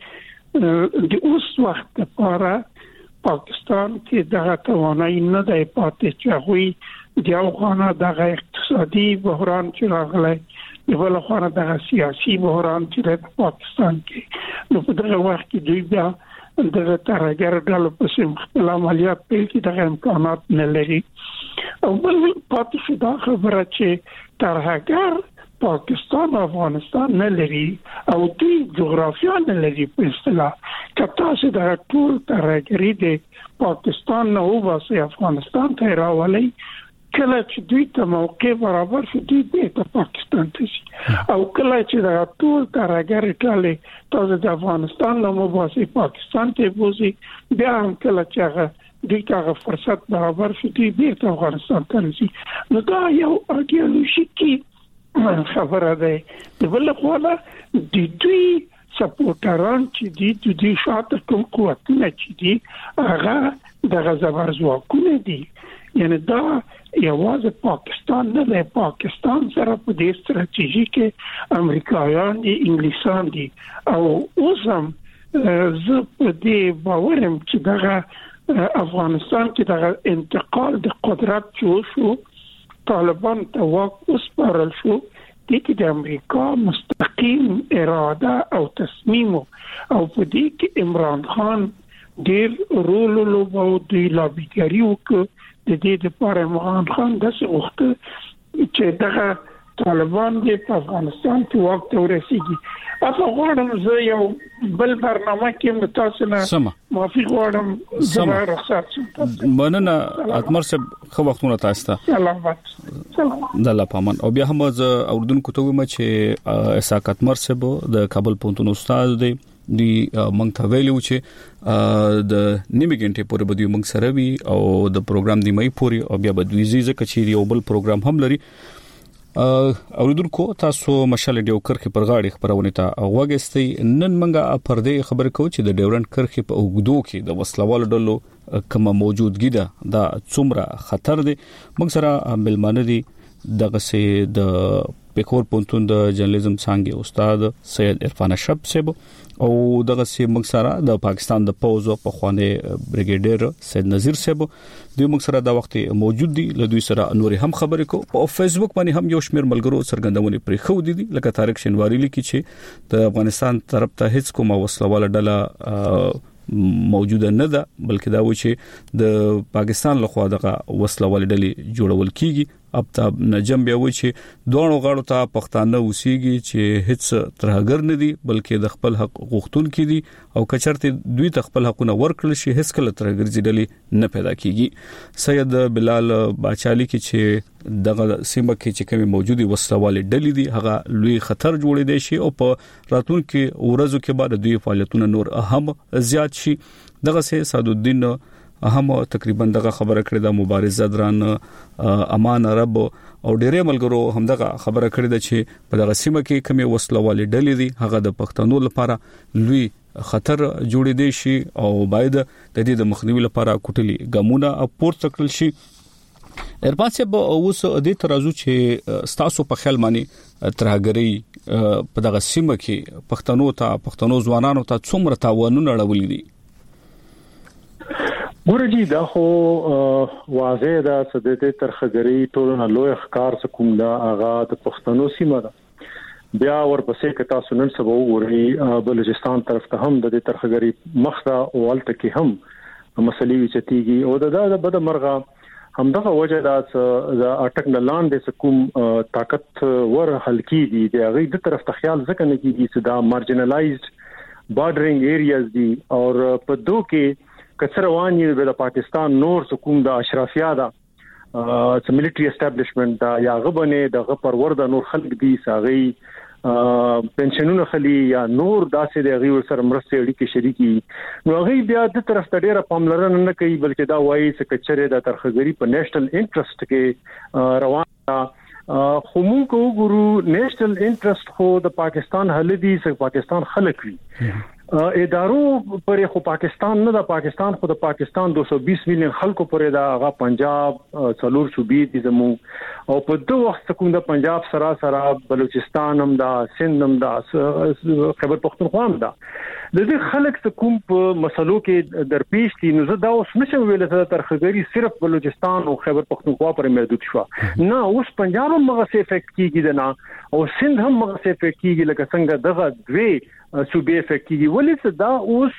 د اوس وخت لپاره پاکستان کې دغه توانایي نه دی پاتې چې هغوی د افغان دغه اقتصادي بحران چې راغلی د بل خوا دغه سیاسي بحران چې د پاکستان کې نو په دغه وخت کې دوی بیا دغه ترهګر ډلو په خپل عملیات پیل کې دغه امکانات نه لري او بل پاتې شو دا خبره چې ترهګر پاکستان او افغانستان نه لري او دوی جغرافیا نه لري په اصطلاح کله چې دا ټول ترهګری د پاکستان نه وباسي افغانستان ته راولي کله چې دوی ته موقع برابر شي دوی ته پاکستان ته شي او کله چې دا ټول ترهګری ټاله تاسو د افغانستان نه وباسي پاکستان ته بوزي بیا هم کله چې هغه دوی ته فرصت برابر شي دوی ته افغانستان ته شي نو دا یو ایدیولوژیکي خبره ده د بل خوا د دوی سپورټران چې دي شاته کوم قوتونه چې دي هغه د غزبر ځواکونه دي یعنی دا یوازې پاکستان نه دی پاکستان سره په دې ستراتیژي کې امریکایان دي انګلیسان دي او اوس هم زه په دې باورم چې دغه افغانستان کې دغه انتقال د قدرت شو طالبان ته واک وسپارل شو د کې د امریکا مستقیم اراده او تصمیم او په دې کې عمران خان ډیر رول لوبو د لابیګری وک د دې لپاره عمران خان د وخت چې دغه طالبان د افغانستان په وخت ورسیږي اته غواړم زه یو بل برنامه کې متاسفه معافي غواړم زما رخصت مننه اتمر صاحب خو وختونه تاسو ته سلام د الله پامن او بیا هم ز اردوونکو ته ومه چې اسحاق اتمر صاحب د کابل پونتون استاد دی مونږ ته ویلو چې د نیمه غنټه پورې بده مونږ سره وي او د پروګرام دی مې پوری او بیا بده ویزه کچې یو بل پروګرام هم لري اوریدونکو تاسو مشال ډیو کرخه پر غاړي خبرونه ته اوغستي نن منګه پردې خبر کو چې د ډیورنت کرخه په اوګدو کې د وسلوال ډلو کومه موجودګي ده دا څومره خطر دی موږ سره ملمانه دي دغه سي د پکور پونتون د جرنالیزم څنګه استاد سید عرفان اشرف صاحب او دغه سي موږ سره د پاکستان د پوز په خوانه بریګیډر سید نذیر صاحب دوی موږ سره دا وخت موجود دي له دوی سره نور هم خبرې کو په فیسبوک باندې هم یو شمیر ملګرو څرګندونه پرې خو دي لکه طارق شنواری لیکي چې د افغانستان طرف ته هیڅ کومه وسلواله ډله موجوده نه ده بلکې دا و چې د پاکستان لخوا دغه وسلواله ډلې جوړول کیږي اب ته نجم بیا و چې دوه غاړو ته پښتانه اوسېږي چې هیڅ ترهګر نه دي بلکې د خپل حق غوښتونکي دي او کچرته دوی ته خپل حقونه ورکړل شي هیڅ کله ترهګر ځډلې نه پیدا کیږي سید بلال باچالی کې چې دغه سیمه کې چې کومي موجودي وسلواله ډلې دي هغه لوی خطر جوړې دي شي او په راتلونکو ورځو کې بعد دوی فعالیتونه نور اهم زیات شي دغه سي سعد الدین هم تقریبا دغه خبره کړې د مبارزه دران امان عرب او ډېرې ملګرو هم دغه خبره کړې ده چې په دغه سیمه کې کومي وسلواله ډلې دي هغه د پښتنو لپاره لوی خطر جوړې دي شي او باید د دې د مخنیوي لپاره کوټلي ګامونه پورته کړل شي ارپان صاحب اوس دې ترازو چې ستاسو په خیال باندې ترهګری په دغه سیمه کې پښتنو ځوانانو ته څومره تاوانونه اړولې دي ګورجی دا خو واضح ده چې د ترخګری ټولنه لوی ښکار کوم دا اغا د پښتنو سیمه ده بیا ورپسې کتا سنن سبا وګوري بلوچستان طرف ته هم د ترخګری مخه او الته کې هم مسلې وچتيږي او دا بد مرغه همدغه وجه دا چې اټک نه لاندې کوم طاقت ور حلقي دي د هغه د طرف ته خیال ځکه نه کیږي چې دا مارجنلایزډ بارډرینګ ایریاز دي او په دوه کې کڅروانی د پاکستان نور کوم د اشرافیا دا چې ملټری اسټابلیشمنت دا یا غبنه د پرور د نور خلک دي ساغي پنشنونه خلی یا نور داسې د غیر سره مرسته اړیکې شریکي نو هغه بیا د طرف ته ډیره پاملرنه نه کوي بلکې دا وایي چې کچره د ترخګری په نېشنل انټرست کې روان خو موږ وګورو نېشنل انټرست خو د پاکستان حل دي چې پاکستان خلک وي ادارو پر خو پاکستان نه د پاکستان خو د پاکستان 220 میلیون خلکو پر دا هغه پنجاب څلور صوبې دي زمو او په دوه وخت کوم د پنجاب سره بلوچستان هم دا سند هم دا خیبر پختونخوا هم دا د دې خلک کوم په مسلو کې درپېښ دي نو زه دا اوس نشم ویل چې ترخګری صرف بلوچستان او خیبر پختونخوا پر محدود شو نه اوس پنجاب هم مغه سي افیکټ کیږي نه او سند هم مغه سي افیکټ کیږي لکه څنګه دغه دوی صوبې افیکټ کیږي ولې دا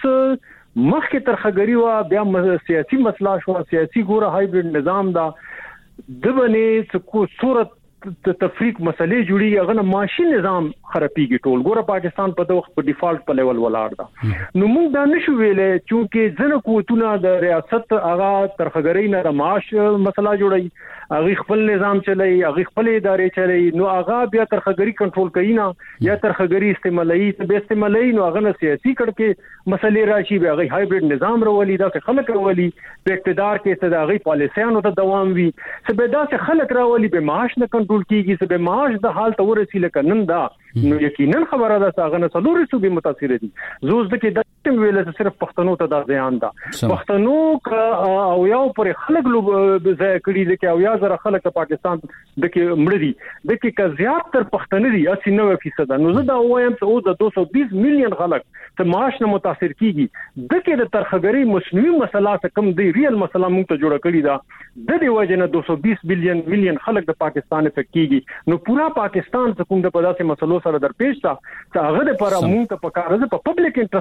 اوس مخکې ترخګری وا بیا سیاسي مسله شو سیاسي ګوره هایبرید نظام دا د باندې څه صورت تفریق مسلې جوړي هغه معاشي نظام خرابيږي ټول ګوره پاکستان په وخت په ډیفالت په لیول ولاړ دا نو موږ دا نشو ویلې چې ځنه قوتونه د ریاست هغه ترخګری نه د معاش مسله جوړي هغه خپل نظام چلای هغه خپل ادارې چلای نو هغه بیا ترخګری کنټرول کوي نه یا ترخګری استعمالي به استعمالي نو هغه سیاسي کړه مسلې راشي به هغه هایبرید نظام راولي دا خلک راولي په اقتدار کې ته هغه پالیسیانو ته دوام وي چې به دا خلک راولي به معاش نه کنټرول کیږي چې به معاش د حال ته ورسېل کنن دا نو یقینا خبره ده چې هغه نه څلور صوبې متاثر دي زوز د کې د ویل چې صرف پښتنو ته دا ځان ده پښتنو او یو پر خلک لو ځای کړي دي او یا زره خلک پاکستان د کې مړ دي د کې کا زیات تر پښتنه دي 89% نو زه دا وایم چې او د 220 میلیون خلک ته معاش نه متاثر کیږي د کې د ترخګری مصنوعي مسله کم دی ریل مسله موږ ته جوړه کړی دا د دې وجه نه 220 میلیون خلک د پاکستان افیکټ کیږي نو پورا پاکستان څخه کوم د پداسه مسلو سره درپېښ تا هغه لپاره موږ ته پکاره ده په پبلک انټرست سوچ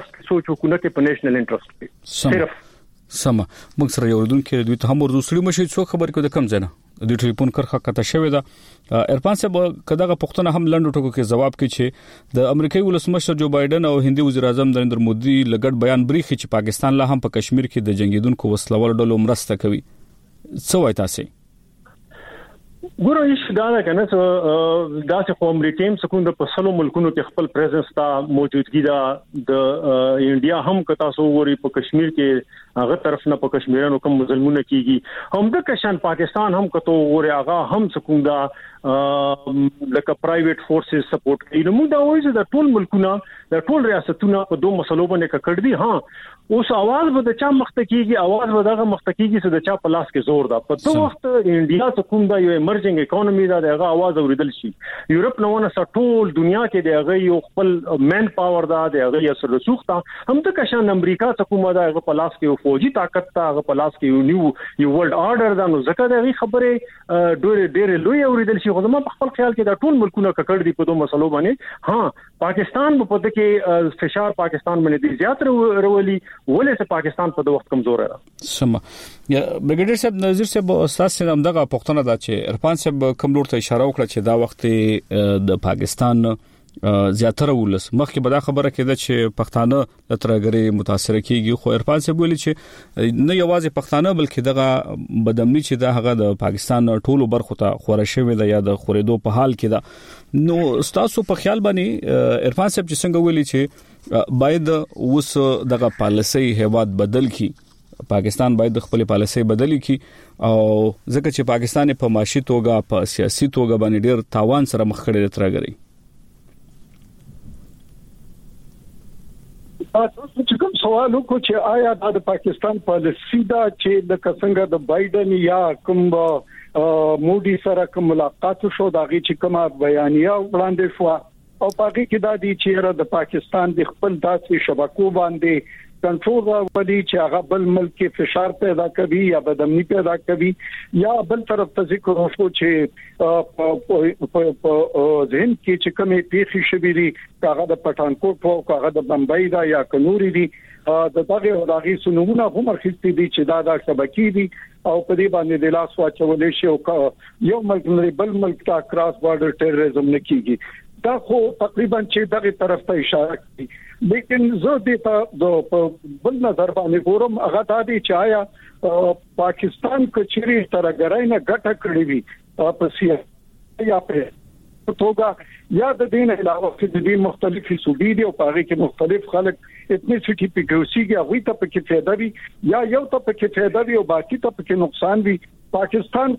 حکومت په نېشنل انټرست صرف سم موږ سره یو دن کې دوی ته هم ورسړي مشي څو خبر کو د کم ځنه د ټلیفون کرخه کته شوې ده ارفان صاحب کداغه پښتنه هم لنډ ټکو کې جواب کوي چې د امریکایي ولسمشر جو بایدن او هندي وزیر اعظم نریندر مودي لګډ بیان بریخي چې پاکستان لا هم په کشمیر کې د جنگیدونکو وسلوال ډلو مرسته کوي څه وایي تاسو ګورو هیڅ دا نه کنه داسې خو امریکا هم سکون په سلو ملکونو کې خپل پریزنس تا موجودګي دا د انډیا هم کتا سو وری په کشمیر کې هغه طرف نه په کشمیرانو کوم ظلمونه کیږي هم د کشان پاکستان هم کته وری هغه هم سکون دا لکه پرایویټ فورسز سپورټ کوي نو موږ دا وایو چې د ټول ملکونو د ټول ریاستونو په دوه مسلو باندې کړ دي ها اوس आवाज به د چا مخته کیږي आवाज به دغه مخته کیږي چې د چا په لاس کې زور ده په تو وخت انډیا سکون دا یو ایمرجنګ اکانومي دا دغه आवाज اوریدل شي یورپ نو نه ټول دنیا کې دغه یو خپل مین پاور دا دغه یو سره سوخته هم د کشان امریکا سکون دا دغه په لاس کې فوجي طاقت تا هغه په لاس کې یو ورلد آرډر دا نو ځکه دغه خبره ډېر لوی اوریدل شي خو ما په خپل خیال کې دا ټول ملکونه کړ دي په دوه مسلو باندې ها پاکستان په دې کې فشار پاکستان باندې زیات رولي ولې چې پاکستان په وخت کمزور را سم یا برګیډر صاحب نظر صاحب استاد سره دغه پښتنه دا چې عرفان صاحب کوم لور ته اشاره وکړه چې دا وخت د پاکستان زیاتره ولس مخکې به دا خبره کېده چې پښتانه د ترګری متاثر کیږي خو عرفان صاحب ویلي چې نه یوازې پښتانه بلکې دغه بدامنی چې دا هغه د پاکستان ټولو برخو ته خوره شوی ده یا د خورېدو په حال کې ده نو تاسو په خیال باندې عرفان صاحب چې څنګه ویلي چې باید اوس دغه پالیسي هیواد بدل کی پاکستان باید خپل پالیسي بدلی کی او ځکه چې پاکستان په معاشي توګه په سیاسي توګه باندې ډیر تاوان سره مخ کړي ترګری تاسو چې کوم سوال وکړو چې آیا د پاکستان پالیسي دا چې د څنګه د بایدن یا کوم مودي سره کوم ملاقات شو دا غي چې کومه بیانیه وړاندې شو او پاکي کې دا دي چې د پاکستان د خپل داسې شبکو باندې کنټرول راوړي چې هغه بل ملک کې فشار پیدا کوي یا بدامني پیدا کوي یا بل طرف ته ذکر وشو چې په ذهن کې چې کومې پیښې شوې دي هغه د پټانکوټ او هغه د بمبئی دا یا کنوري دي د دغه سنونه هم راخستې دي چې دا شبکې دي او په دې باندې د لاس واچولې شي او یو ملک بل ملک ته کراس بارډر ټیرریزم نه کیږي دا خو تقریبا چې دغه طرف ته اشاره کوي لیکن زه دې ته د بل نظر باندې ګورم هغه دا دي چې آیا پاکستان کچري ترګرای نه ګټه کړې وي په سیاسي یا په توګه یا د دین علاوه چې د دې مختلفي صوبې دي او هغه کې مختلف خلک اتنیسټي پیګوسیږي هغه ته پکې فایده وي یا یو ته پکې فایده وي او باقي ته پکې نقصان وي پاکستان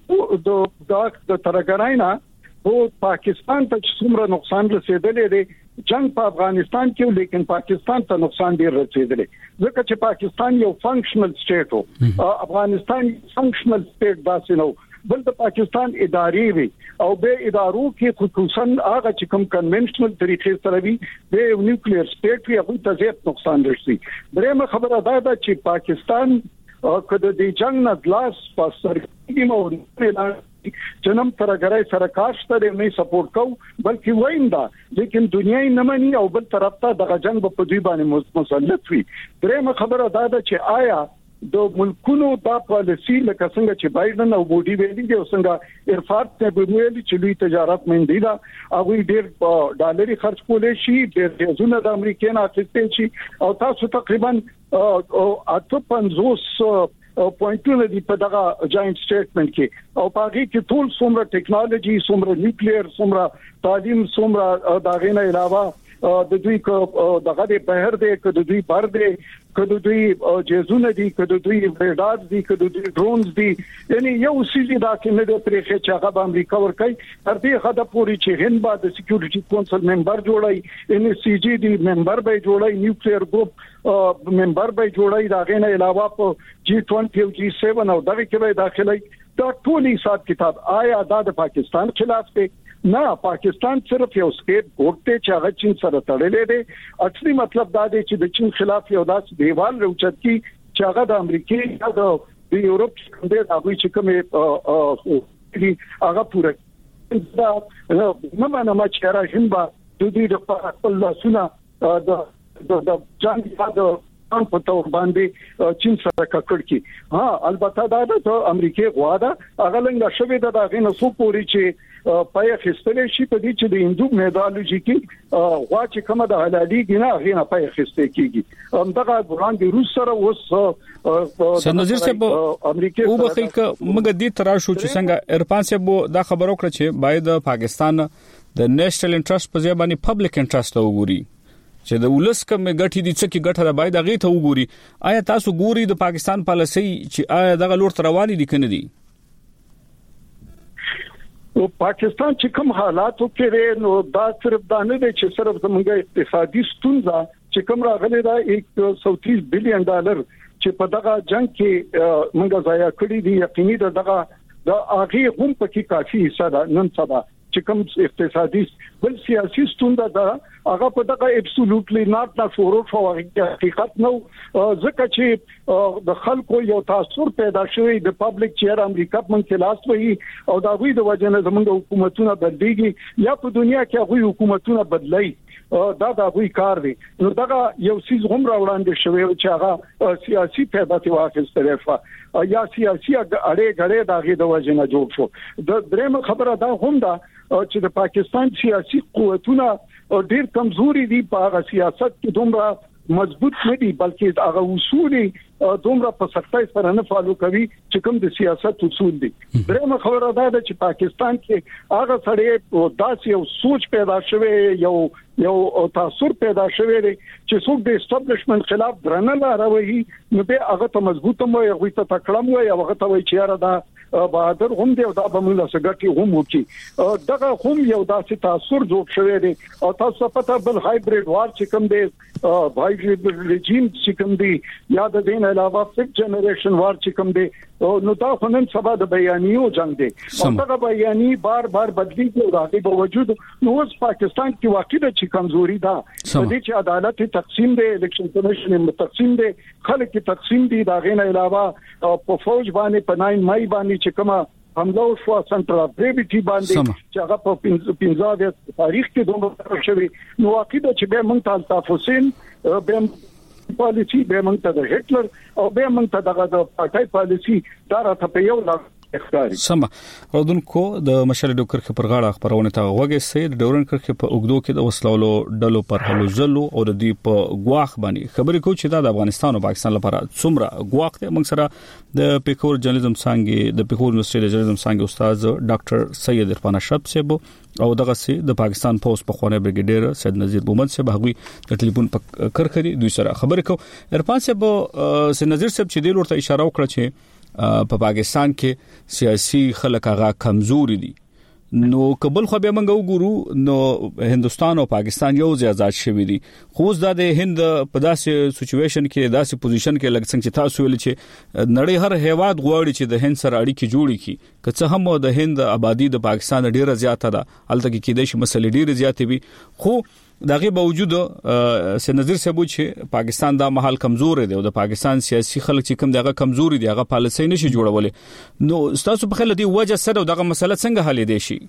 د ترګرای نه او پاکستان ته څومره نقصان رسیدلی دی جنگ په افغانستان کې لیکن پاکستان ته نقصان ډیر رسیدلی ځکه چې پاکستان یو فنکشنل سټیټ او افغانستان فنکشنل سټیټ داسې نو بل د پاکستان اداري وي او به ادارو کې خصوصا هغه چې کوم کنونشنل طریقې سره وي د نیوکلیر سټیټ وي هغه ته زیات نقصان رسي درېمه خبره دا ده چې پاکستان کله د جنگ نه لاس په سر کې مو جنم ترګرای سره کاشته نه سپورټ کو بلکې ویندا لیکن دنیا نه مني او بل طرف ته د جنگ په دوی باندې مسلط وي درېمه خبره دا ده چې آیا د ملکونو دا پالیسي لکه څنګه چې بایدن او مودي ویلي دي او څنګه ارفات ته ویلي چې لوی تجارت مندي دا هغه ډېر ډالري خرج کولې شي ډېر ځونه د امریکا نه اخیستل شي او تاسو تقریبا 850 پوینټونه دي په دغه جاینټ سټیټمنټ کې او پاګي کې ټول څومره ټیکنالوژي څومره نیوکلیر څومره تعلیم څومره داغه نه علاوه د دوی دغه د بهر دی که د دوی بر دی که د دوی جزونه دي که د دوی ریډار دي که د دوی ډرونز دي یعنی یو سیزي دا کې نه د پرېخه چې هغه امریکا ور کوي تر دې خده پوری چې هند با د سکیورټي کونسل ممبر جوړای ان سی جی ډي ممبر به جوړای نیوکلیر ګروپ ممبر به جوړای دا غنه علاوه په G20 او G7 او دغه کې به داخلي دا ټول حساب کتاب آیا د پاکستان خلاف دی نه پاکستان صرف یو سټیټ ګورته چې هغه چین سره تړلې دی اصلي مطلب دا دی چې د چین خلاف یو داس دیوال روچت کی چې هغه د امریکای یا د یورپ څخه هغه چې کومه هغه پوره دا نه معنی ما چې راځم با د دې د خپل لاسونه د د جنگ د په تور باندې چین سره ککړ کی البته دا د امریکای غواړه هغه لنګ شوی د غینه سو پوری چې پای خستلې شي په دې چې د هندو میډالوژي کې غوا چې کومه د حلالي ګناه غینه پای خسته کیږي دغه وړاندې روس سره اوس سنځیر صاحب امریکای او بخې ک مګ دې تراشو چې څنګه ارفان صاحب دا خبرو کړ چې باید پاکستان د نېشنل انټرست په ځای باندې پبلک انټرست وګوري چې د ولس کوم غټي دي چې ګټه را باید هغه ته وګوري آیا تاسو ګوري د پاکستان پالیسي چې آیا دغه لور تر رواني دي کنه دي او پاکستان چې کوم حالاتو کې نو دا صرف دا نه دی چې صرف زموږ اقتصادي ستونزه چې کوم راغلي دا 130 بلین ډالر چې په دغه جنگ کې موږ ضایع کړی دي یقیني دغه د هغه هم پکې کافي حصہ ده نن سبا چې کوم اقتصادي بل سیاسي ستونزه ده هغه په دغه ابسولوټلی نات فورو حقیقت نو ځکه چې د خلکو یو تاثیر پیدا شوی د پبلک چیر امریکا په خلاف وي او دا غوي د وجنه زموږ حکومتونه بدليږي یا په دنیا کې غوي حکومتونه بدلای دا غوي کار دی نو دغه یو سیز هم راوړاندې شوی چې هغه سیاسي پیدا تی واخیستلفه یا سیاسي اړې غړې د وجنه جوړ شو د درېم خبره دا هم ده چې د پاکستان سیاسي قوتونه ډېر کمزوري دي په هغه سیاست کې دومره مضبوط نه دي بلکې هغه اصول دومره په سختۍ سره نه فالو کوي چې کوم د سیاست اصول دي درېمه خبره ده چې پاکستان کې هغه سړی داسې یو سوچ پیدا شوی یو تاثیر پیدا شوی دی چې څوک د اسټابلیشمنت خلاف درنه لاروي نو به هغه ته مضبوط مو یو ته تکړه مو یو هغه ته وایي چې را دا بهادر هم دی او دا به موږ سګټي هم وکي دغه هم یو داسې تاثیر جوړ شوی دی او تاسو پته بل هایبرید وار چې کوم دی هایبرید رژیم چې کوم دی یا د دین علاوه ففت جنریشن وار چې کوم دی نو دا خنن سبا د بیانیو جنگ دی او دا بیانی بار بدلیږي او د باوجود نو اوس پاکستان کې واقعي د کمزوري ده د دې چې عدالت تقسیم دی الیکشن کمیشن تقسیم دی خلک تقسیم دي دا غین علاوه په فوج باندې په 9 مای باندې چې کومه حمله شو سنټرال پریویټي باندې چې هغه په 15 تاریخ کې دومره شوی نو واقعي چې به مونږ الطاف حسین به پالیسی به مونږ ته د هټلر او به مونږ ته دغه د پارټای پالیسی دا راته په یو لاس سم راودونکو د مشال ډو کرخه پر غاړه خبرونه ته وګورئ سید ډورن کرخه په اوګدو کې د وسلولو ډلو پر هلو زلو او د دې په غواخ باندې خبرې کوي چې د افغانستان او پاکستان لپاره څومره غواخ ته موږ سره د پیکور جرنالیزم څنګه د پیکور یونیورسيټي د جرنالیزم څنګه استاد ډاکټر سید عرفان اشرف صاحب او دغه سي د پاکستان پوس په خونه بریګیډیر سید نذیر بومن صاحب هغوی د ټلیفون په کرخري دوی سره خبرې کوي عرفان صاحب سید نذیر صاحب چې د لورته اشاره وکړه چې په پاکستان کې سیاسي خلک هغه کمزوري دي نو قبل خو به موږ وګورو نو هندستان او پاکستان یو ځای آزاد شوي دي خو د هند په داسې سچويشن کې داسې پوزیشن کې لږ څنګه چې تاسو ویل چې نړۍ هر هیواد غواړي چې د هند سره اړیکې جوړې کړي که څه هم د هند آبادی د پاکستان ډیره زیاته ده البته کې د شي مسلې ډیره زیاتې وي خو دغه باوجود سید نذیر صاحب چې پاکستان دا محل کمزور دی او د پاکستان سیاسي خلک چې کوم دغه کمزوري دی هغه پالیسي نشي جوړولې نو تاسو په خله دی وجه سره دغه مسله څنګه حل دی شي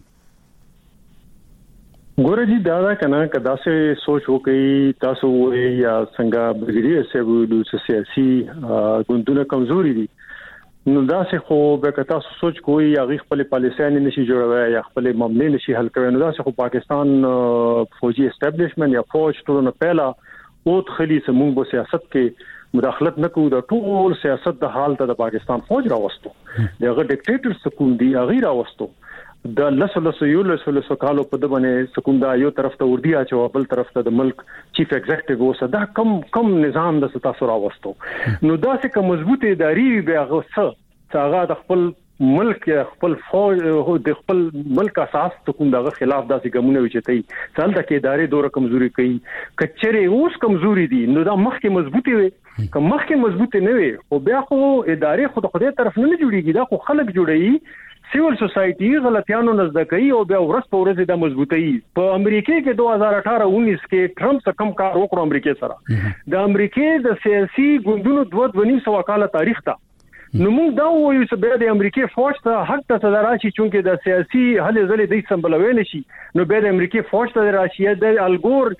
ګوره جی دا کنه کدا سه سوچ وکي تاسو یا څنګه بغیر سه سیاسي ګوندونه کمزوري دي نو دا سه خو به کتا سوچ کوی یا غی خپل پالیسي نه نشي جوړوي یا خپل معاملې نشي حل کوي نو دا سه خو پاکستان فوجي اسټابلیشمنت یا فوج ټول نه پهلا او تخلي سمون په سیاست کې مداخلت نکوه د ټول سیاست د حال ته د پاکستان فوج راوستو دغه ډیکټیټر سکون دی غیر راوستو د لسلسو کالو په دبنه سکوندا یو طرف ته وردی اچو بل طرف ته د ملک چیف ایگزیکټیو وسدا کم نظام د تاسو راوستو نو دا څه کوم مضبوطه اداري به هغه د خپل ملک خپل فوج د خپل ملک اساس سکوندا خلاف داسې ګمونه وچتای ځل د کې ادارې دوره کمزوري کوي کچره اوس کمزوري دي نو دا مخکې مضبوطي وي که مخکې مضبوطي نه وي او بیا خو ادارې خود خدای طرف نه جوړيږي دا خو خلک جوړي سیول سوسایټي غلطیانو نزد کوي او بیا ورځ په ورځ د مضبوطی په امریکا کې 2018-19 کې ټرمپ څخه کم کار وکړ امریکا سره د امریکا د سیاسي ګوندونو 2.5 کال تاریخ ته نو موږ دا وایو چې به د امریکا فوج ته حق ته صدر راشي چې د سیاسي هلې ځلې د سمبلوي نشي نو به د امریکا فوج ته راشي د الګور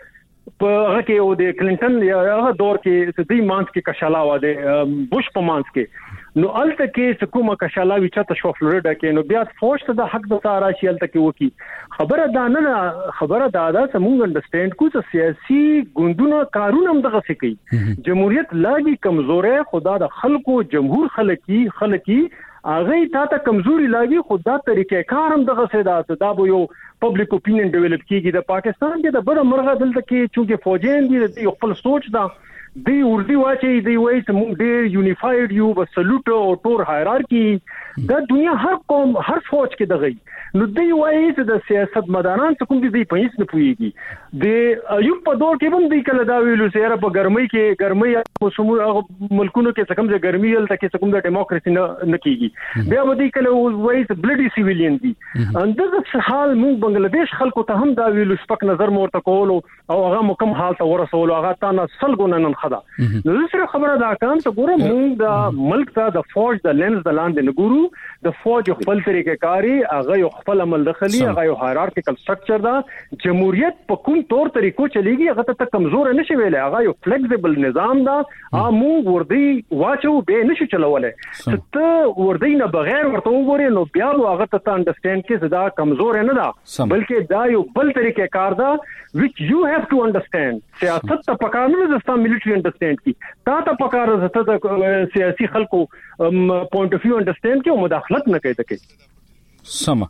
په هغه کې او د کلینټن هغه دور کې د دې مانس کې کشاله و د بوش په مانس کې نو الته کې کومه کشاله وی چاته شو فلوریدا کې نو بیا فوج ته د حق د سارا شي الته کې وکی خبره دا نه خبره دا دا سمون انډرستاند کو چې سیاسي ګوندونه کارونه هم دغه څه کوي جمهوریت لاګي کمزورې خدا د خلکو جمهور خلکی اغه تا ته کمزوري لاګي خدا طریقې کار هم دغه څه دا به یو پبلک اپینین ډیولپ کیږي د پاکستان کې د بره مرغه دلته کې چې فوجین دي د خپل سوچ دا دی ورډي واچي دی وایي چې موږ ډېر یونیفاید یو بس سلوټ او ټور هایرارکی دا دنیا هر قوم هر فوج کې دغه نو دی وایي چې د سیاست مداران څه کوم دي په هیڅ نه پويږي د ایوب په دور کې هم دی کله دا ویلو چې په ګرمۍ په سمو ملکونو کې څه کوم د ګرمۍ ال تکي څه کوم د ډیموکراسي نه کیږي بیا ودی کله وایي چې بلډي سیویلین دي اندغه حال موږ بنگلاديش خلکو ته هم دا ویلو سپک نظر مورته کول او هغه مکم حال ته ورسول هغه تا نه سلګونه خدا نو زه خبره دا کوم چې ګوره موږ د ملک ته د فوج د لینز د لاندې نه ګورو د فوج خپل طریقې کاری هغه یو خپل عمل دخلي هغه یو هایرارکیکل سټرکچر دا جمهوریت په کوم تور طریقو چلیږي هغه ته کمزور نشي ویلې هغه یو فلیکسیبل نظام دا موږ وردی واچو به نشو چلولې ته وردی نه بغیر ورته وګورې نو بیا هغه ته انډرستاند کې دا کمزور نه دا بلکې دا یو بل طریقې کار دا which you have to understand سیاست ته پکانو زستا ملټری انډرستاند کی تا ته پکاره زته د سیاسي خلکو پوینټ اف ویو انډرستاند کې مداخلت نه کوي تکي سم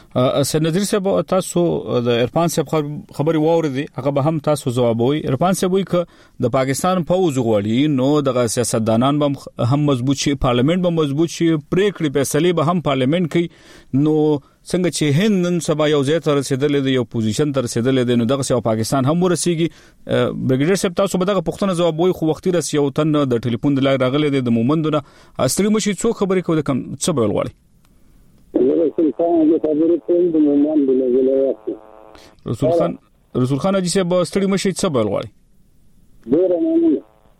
سنذیر صاحب تاسو د عرفان صاحب خبري واوریدي هغه به هم تاسو جوابوي عرفان صاحب وی ک د پاکستان فوج غوړي نو د سیاستدانان به هم مضبوط شي پارلیمنت به مضبوط شي پریکړې فیصله به هم پارلیمنت کوي نو څنګه چې هند نن سبا یو ځای ته رسیدلې دی یو پوزیشن ته رسیدلې دی نو دغه سیاست پاکستان هم ورسیږي برګیډر صاحب تاسو به دغه پښتنه جوابوي خو وختي رسي یو تن د ټلیفون د لای راغلي دی د مومندونه اصلي مشي څو خبرې کوي کوم څه به ولغړي رسول خان اجي صاحب ستړي مشي څه بل غواړي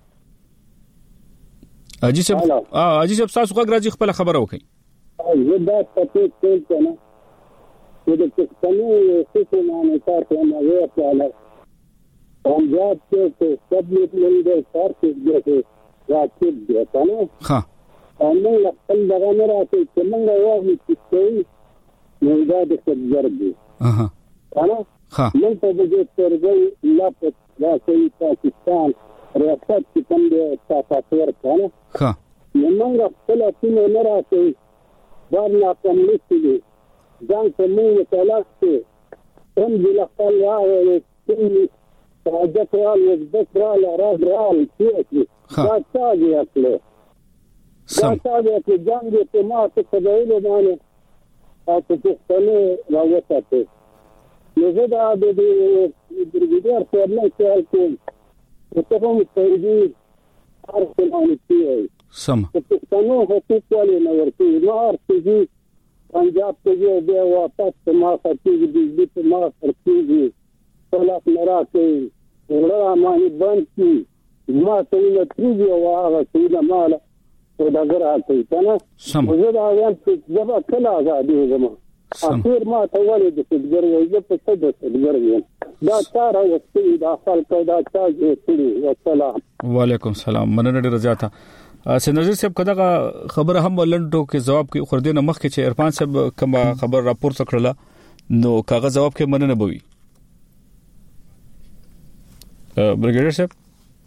اجي صاحب تاسو راځي خپل خبره وکړي زه دا پته کوم چې د پښتنو څه نه تاسو نه وایي پنجاب کې سبلیت منډه سارت دې راځي دا نه ها موږ خپل دغه نه راځي چې موږ وایو چې موږ د خبر دي ها موږ په دې سرګي لا په راځي پاکستان ریاست کې کوم د تاسو ورته ها موږ خپل ټیم نه راځي ورنه کوم لسي ځان ته موږ تلاښ هم د خپل راوي چې حاجت رال وذکر رال چې دا څه دی دا څنګه چې جنگ په ما ته قبایل باندې او په څه راوته نو زه دا د برګیډر په اړه چې ته هم سړي هر څه باندې سم په څنو حقوق ولې نه ورته نو ارتجي پنجاب ته دی واپس ما ته دې ما ورته طلاق نراکې ورا باندې باندې ما ته نه تریږي او هغه څه مال او دا غراته کنه زه دا وایم چې زما کله آزادي زما اخر ما ته ولې د فدګر وایي په څه د فدګر یم دا کار او څه دا خلک دا تاجه کړی والسلام وعلیکم السلام مننه ډیر زیاته سنذیر صاحب کدا خبر هم ولندو کې جواب کې خردینه مخ کې چې عرفان صاحب کوم خبر راپورته کړله نو کاغذ جواب کې مننه بوي برګیډر صاحب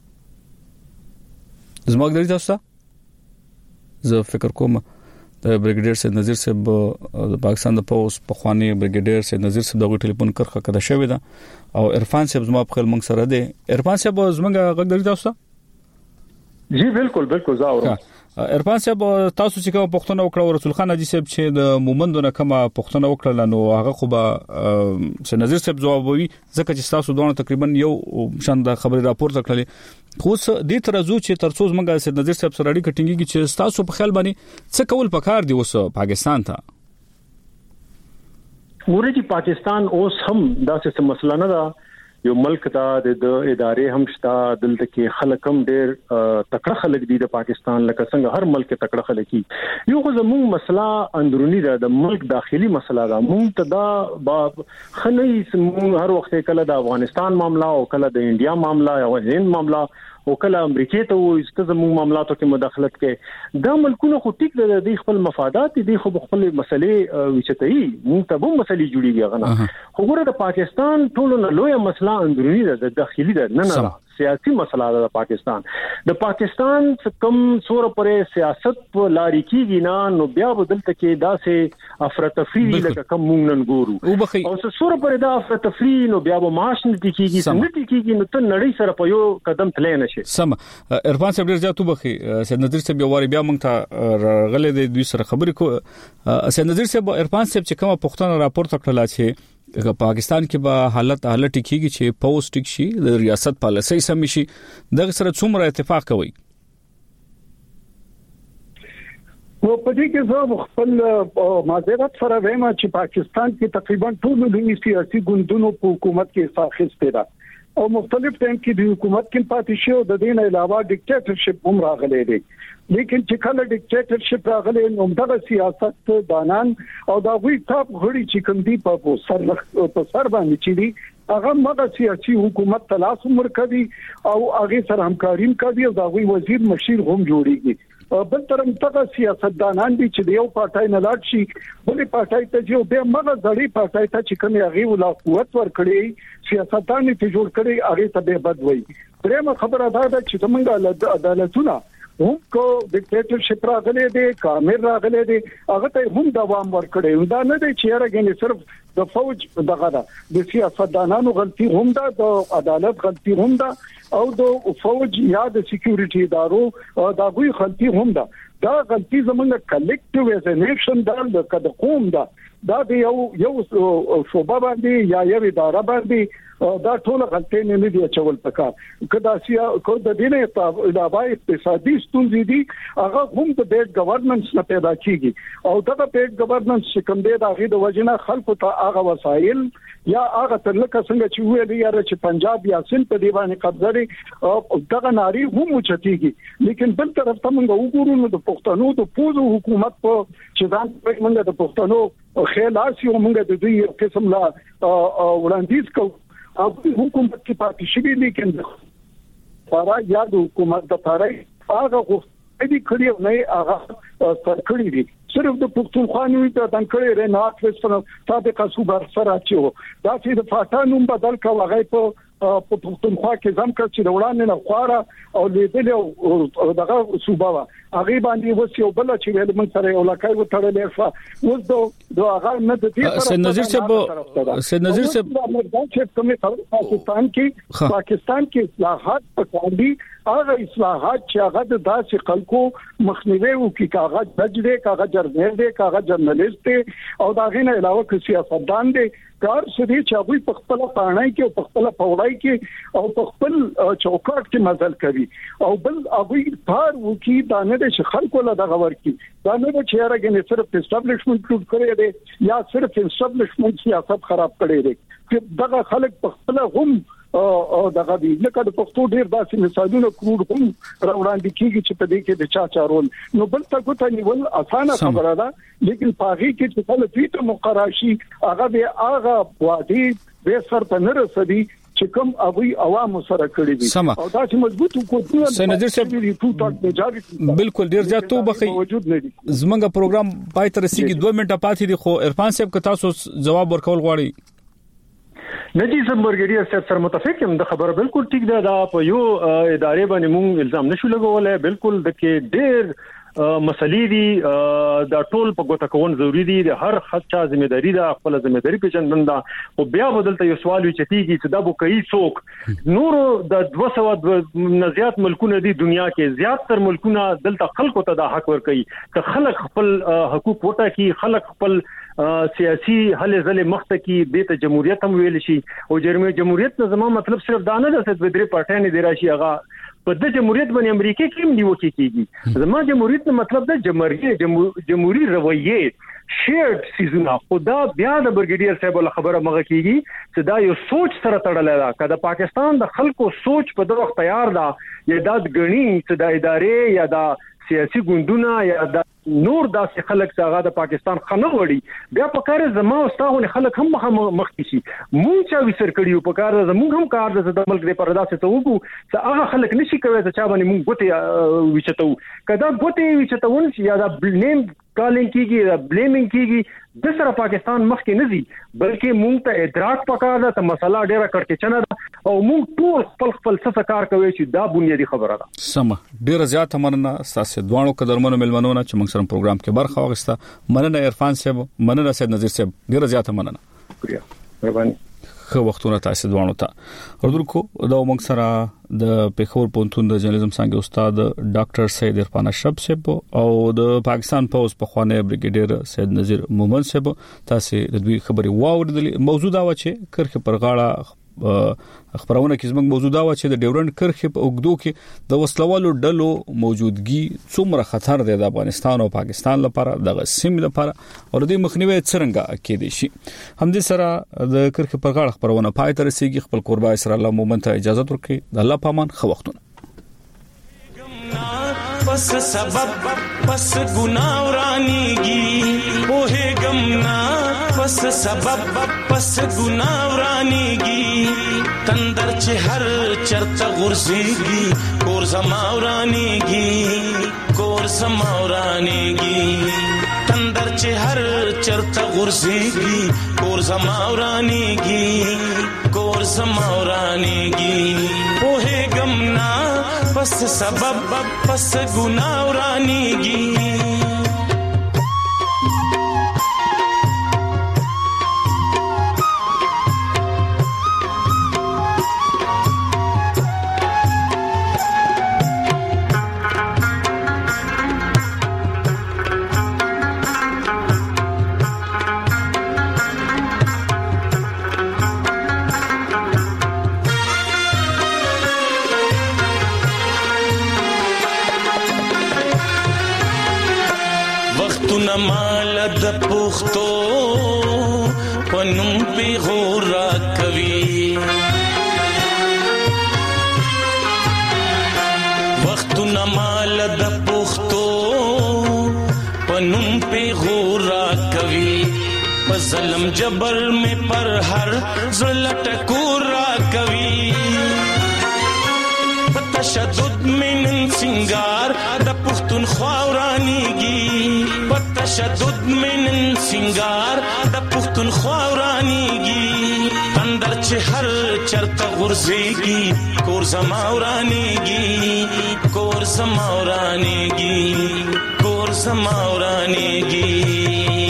زموږ د تاسو زه فکر کوم د برګیډر سید نذیر صاحب د پاکستان د پوس په خواني برګیډر سید نذیر صاحب دغه ټلیفون کرخه کده شوې ده او عرفان صاحب زما په خپل منځ سره دی عرفان صاحب زمونږ غږ درته تاسو جی بالکل زاور عرفان صاحب تاسو چې کوم پښتنه وکړه رسول خان اجي صاحب چې د مومندونه کومه پښتنه وکړه نو هغه خو به سید نذیر صاحب جوابوي ځکه چې تاسو دوه تقریبا یو شان د خبري راپورته کړلې خو دې ترازو چې ترڅو زمونږ سید نذیر صاحب سره اړیکه ټینګيږي چې تاسو په خیال باندې څه کول پکار دی اوس پاکستان ته ورته پاکستان اوس هم داسې مسله نه ده یو ملک دا د ادارې هم شته دلته کې خلک هم ډېر تکړه خلک دي د پاکستان لکه څنګه هر ملک تکړه خلک دي یو خو زموږ مسله اندرونی ده د ملک داخلي مسله ده مونږ ته دا خنۍ مونږ هر وخت کله د افغانستان معاملہ او کله د انډیا معاملہ او هند معاملہ او کله امریکای ته وایي چې زموږ معاملاتو کې مداخلت کوي دا ملکونه خو ټیک ده د خپل مفادات دي خو خپل مسلې وچتای مونږ ته به مسلې جوړیږي غنه خو ګوره د پاکستان ټول نه لوی مسله اندرونی ده د داخلي ده نه سیاسي مسله ده د پاکستان کوم سور پرې سیاست په لاري کېږي نه نو بیا بدلته کې داسې افراطفری لکه کوم مونږ نن ګورو او سور پرې دا افراطفری نو بیا به معاش نه کېږي څنګه کېږي نو ته نړۍ سره په یو قدم تلې نشي سم عرفان صاحب ډیر زیاتو بخي سید نظیر صاحب یو واری بیا مونږ ته غلې د دوی سره خبرې کو سید نظیر صاحب عرفان صاحب چې کومه پښتون راپور تکړه چې پاکستان کې به حالت کېږي چې پوسټ شي د ریاست پالیسي سم شي دغه سره څومره اتفاق کوي نو په دې کې زه خپل معذرت سره وایم چې پاکستان کې تقریبا ټول لوی سیاسي ګوندونو په حکومت کې ساخسته ده او مختلف ټیم کې د حکومت کې پاتې شو د دین علاوه ډیکټیټرشپ هم راغلی دی لیکن چې کله ډیکټیټرشپ راغلی نو دغه سیاست دانان او دا غوي تاپ غړي چې کوم دی په سر باندې چې دی هغه مغه سیاسي حکومت تلاش مرکزي او هغه سره همکاري کوي او دا غوي وزیر مشیر هم جوړیږي بل ترم تاسو سیاستدانان دي چې یو پارټای نه لاړ شي بلې پارټای ته جو به مغه ځړې پارټای ته چې کومه هغه ولا قوت ور کړی سیاستدان ته جوړ کړي هغه ته به بد وایي پرېمه خبره ده چې څنګه عدالتونه هم کو ډیکټیټرشپ راغلي دي کامل راغلي دي هغه ته هم دوام ور کړی دا نه دي چې راګنې صرف د فوج دغه د سیاستدانانو غلطي هم ده د عدالت غلطي هم ده او د فوج یا د سکیورټي ادارو دا غوي غلطي هم ده دا غلطي زمونږ کلیکټیو ایز ا نیشن د قوم ده دا د یو شوبه باندې یا یو اداره باندې دا ټول غلطي نه دي چول پکار کدا سیا کو د دینه علاوه اقتصادي ستونزې دي هغه هم د بیت گورننس نه پیدا کیږي او دا بیت گورننس کوم دی دا غي د وجنه خلکو ته هغه وسایل یا هغه ترلکه څنګه چې ویل یا چې پنجاب یا سند په دیوانه قبضه لري او دغه ناری هم چتيږي لیکن بل طرف ته موږ وګورو نو د پښتنو د پوزو حکومت په چې ځان موږ د پښتنو خیالاسي موږ د دې قسم لا وړاندیز کو او حکومت کې پاتې شي لیکن فارا یا د حکومت د فارای هغه غوښتنې کړې نه هغه سرکړې دي صرف د پښتونخوا ته تنکړې رنات وسره سابقه صوبر سره چو دا چې د فاټانوم بدل کا وغه په پښتونخوا کې ځم کړ چې د وړاندې نه خواره او لیدل او دغه صوبه هغه باندې وسیو بل چې ویل من سره یو لکای و تړلې ښه اوس د هغه نه د دې سید نظیر صاحب پاکستان کې اصلاحات پکاندي هغه اصلاحات چې هغه د داسې خلکو مخنیوي وکړي کاغذ بجلې کاغذ جرنیل دی کاغذ جرنالیست او دا غینه علاوه کې سیاستدان دي کار سړي چې هغه په خپل پاڼای کې او په خپل پوړای کې او په خپل چوکاټ کې مزل کوي او بل هغه پار وکي دا نه د خلکو له دغه ورکی دا نه چې هغه صرف اسټابلیشمنت ټول کړی دی یا صرف اسټابلیشمنت سیاست خراب کړی دی چې دغه خلک په خپل هم او دغه دی لکه د پښتو ډیر داسې مثالونه کړو هم راوړاندې کیږي چې په دې کې د چا چارول نو بل څه کوته نیول اسانه خبره ده لیکن پاغي کې چې کله فیته مقراشي هغه به هغه وادي به سر ته نه رسېدي چې کوم ابوي عوام سره کړی دي او دا چې مضبوط حکومت سید نظیر صاحب بالکل ډیر زیات تو بخي زمونږ پروګرام پای تر رسیدي 2 منټه پاتې دي خو عرفان صاحب که تاسو جواب ورکول غواړي نجی زمبرګری سره متفق یم د خبره بالکل ټیک ده دا په یو ادارې باندې مونږ الزام نشو لګولای بالکل د کې ډېر مسلې دي دا ټول په ګوته کول ضروری دي د هر خدچا ځمېداري ده خپل ځمېداري پیژندنه او بیا بدلته یو سوال وي چې تیږي چې دا بو کوي څوک نور د 200 نزيات ملکونه دي دنیا کې زیات تر ملکونه دلته خلکو ته دا حق ور کوي چې خلک خپل حقوق وټا کی خلک خپل سیاسي هلې ځلې مخته کې د جمهوریت هم ویل شي او جمهوریت نه زموږ مطلب صرف دا نه ده چې د درې پارټۍ نه دی راشي هغه په د جمهوریت باندې امریکا کې هم نیوکه کیږي زموږ جمهوریت نه مطلب د جمهوریت رویه شیرډ سیزونه خدا بیا د برګیډیر صاحب له خبره مغه کیږي چې دا یو سوچ سره تړل دا کله پاکستان د خلکو سوچ په دغه تیار دا یا د غنی چې د ادارې یا د سیاسي ګوندونه یا د نور داسې خلک چې هغه د پاکستان خنه وړي بیا په کار زما او تاسو خلک هم مخکې شي مونږ چې وسر کړیو په کار زموږ هم کار د ملک د پرداسه ته وګو چې هغه خلک نشي کوي چې چا باندې مونږ ګوتې وچتو کدا ګوتې وچتون یا د بلیم کالینګ کیږي د بلیمینګ کیږي د سره پاکستان مخکې نه زی بلکې مونږ ته ادراک پکار ده ته مسله ډیره کړکېچنه ده او مونږ ټول خپل څه کار کوي چې دا بنیادی خبره ده سم ډیره زیاته مننه تاسو دوانو قدرمنو ملمنونه چې موږ سره پروګرام کې برخه واغسته مننه عرفان صاحب مننه سید نذیر صاحب ډیره زیاته مننه شکریہ مهرباني خو وختونه تاسو دوانو ته ورکو دا موږ سره د پیښور پونتون د جرنالیزم څنګه استاد ډاکټر سید عرفان اشرف صاحب او د پاکستان پوز په خوانه بریګیډیر سید نذیر مومن صاحب تاسو د دوی خبري واوریدلې موضوع دا و چې کرخه پر غاړه خبرونه کې زموږ موضوع دا و چې د ډیورند کرخه په اوګدو کې د وسلوالو ډلو موجودګي څومره خطر دی د افغانستان او پاکستان لپاره د سیمې لپاره او د مخنیوي څنګه کېدی شي همدې سره د کرخه پر غاړه خبرونه پای ته رسیدي خپل قربای سره الله مومن ته اجازه ورکړي د الله پامان خو وختونه پس سبب پس گناہ ورانیگی اوہ گمنا پس سبب پس گناہ ورانیگی تندر چه ہر چرتا غرزیگی کور زما ورانیگی کور زما ورانیگی تندر چه ہر چرتا غرزیگی کور زما ورانیگی کور زما ورانیگی اوہ گمنا پس سبب پس گناہ ورانیگی مال د پختو پنوم پی غورا کوي وختونه مال د پختو پنوم پی غورا کوي په ظلم جبر میں پر هر زلټ کورا کوي په تشدد من سنگار د پختون خاورانیږي تشدد من سنگار د پختون خاورانیږي اندر چې هر چرته غرزيږي کور زما ورانیږي کور زما ورانیږي کور زما ورانیږي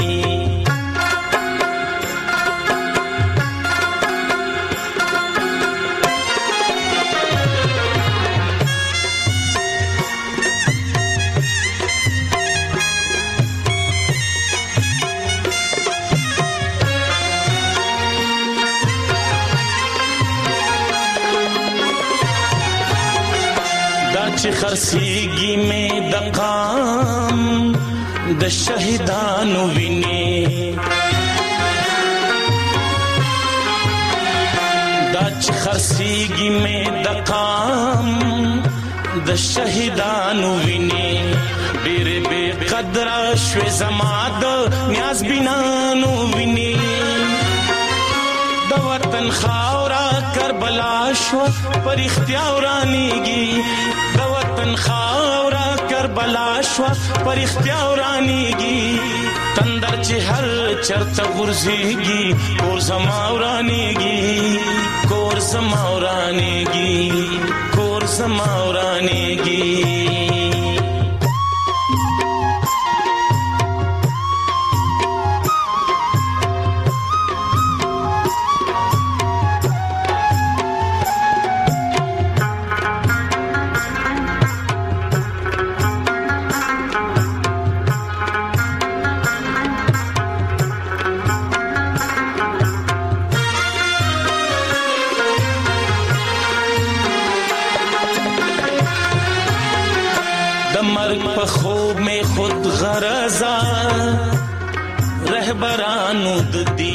چې خرسيږي مې د قام د شهیدانو ویني دا چې خرسيږي مې د قام د شهیدانو ویني ډېر بے قدر شوي زما د نیاز بینانو ویني د وطن خاورا کربلا شو پر اختیارانیږي د وطن خاورا کربلا شو پر اختیارانیږي تندر چې هر چرته غرزيږي کور زما ورانیږي کور زما ورانیږي کور زما ورانیږي رهبرانو د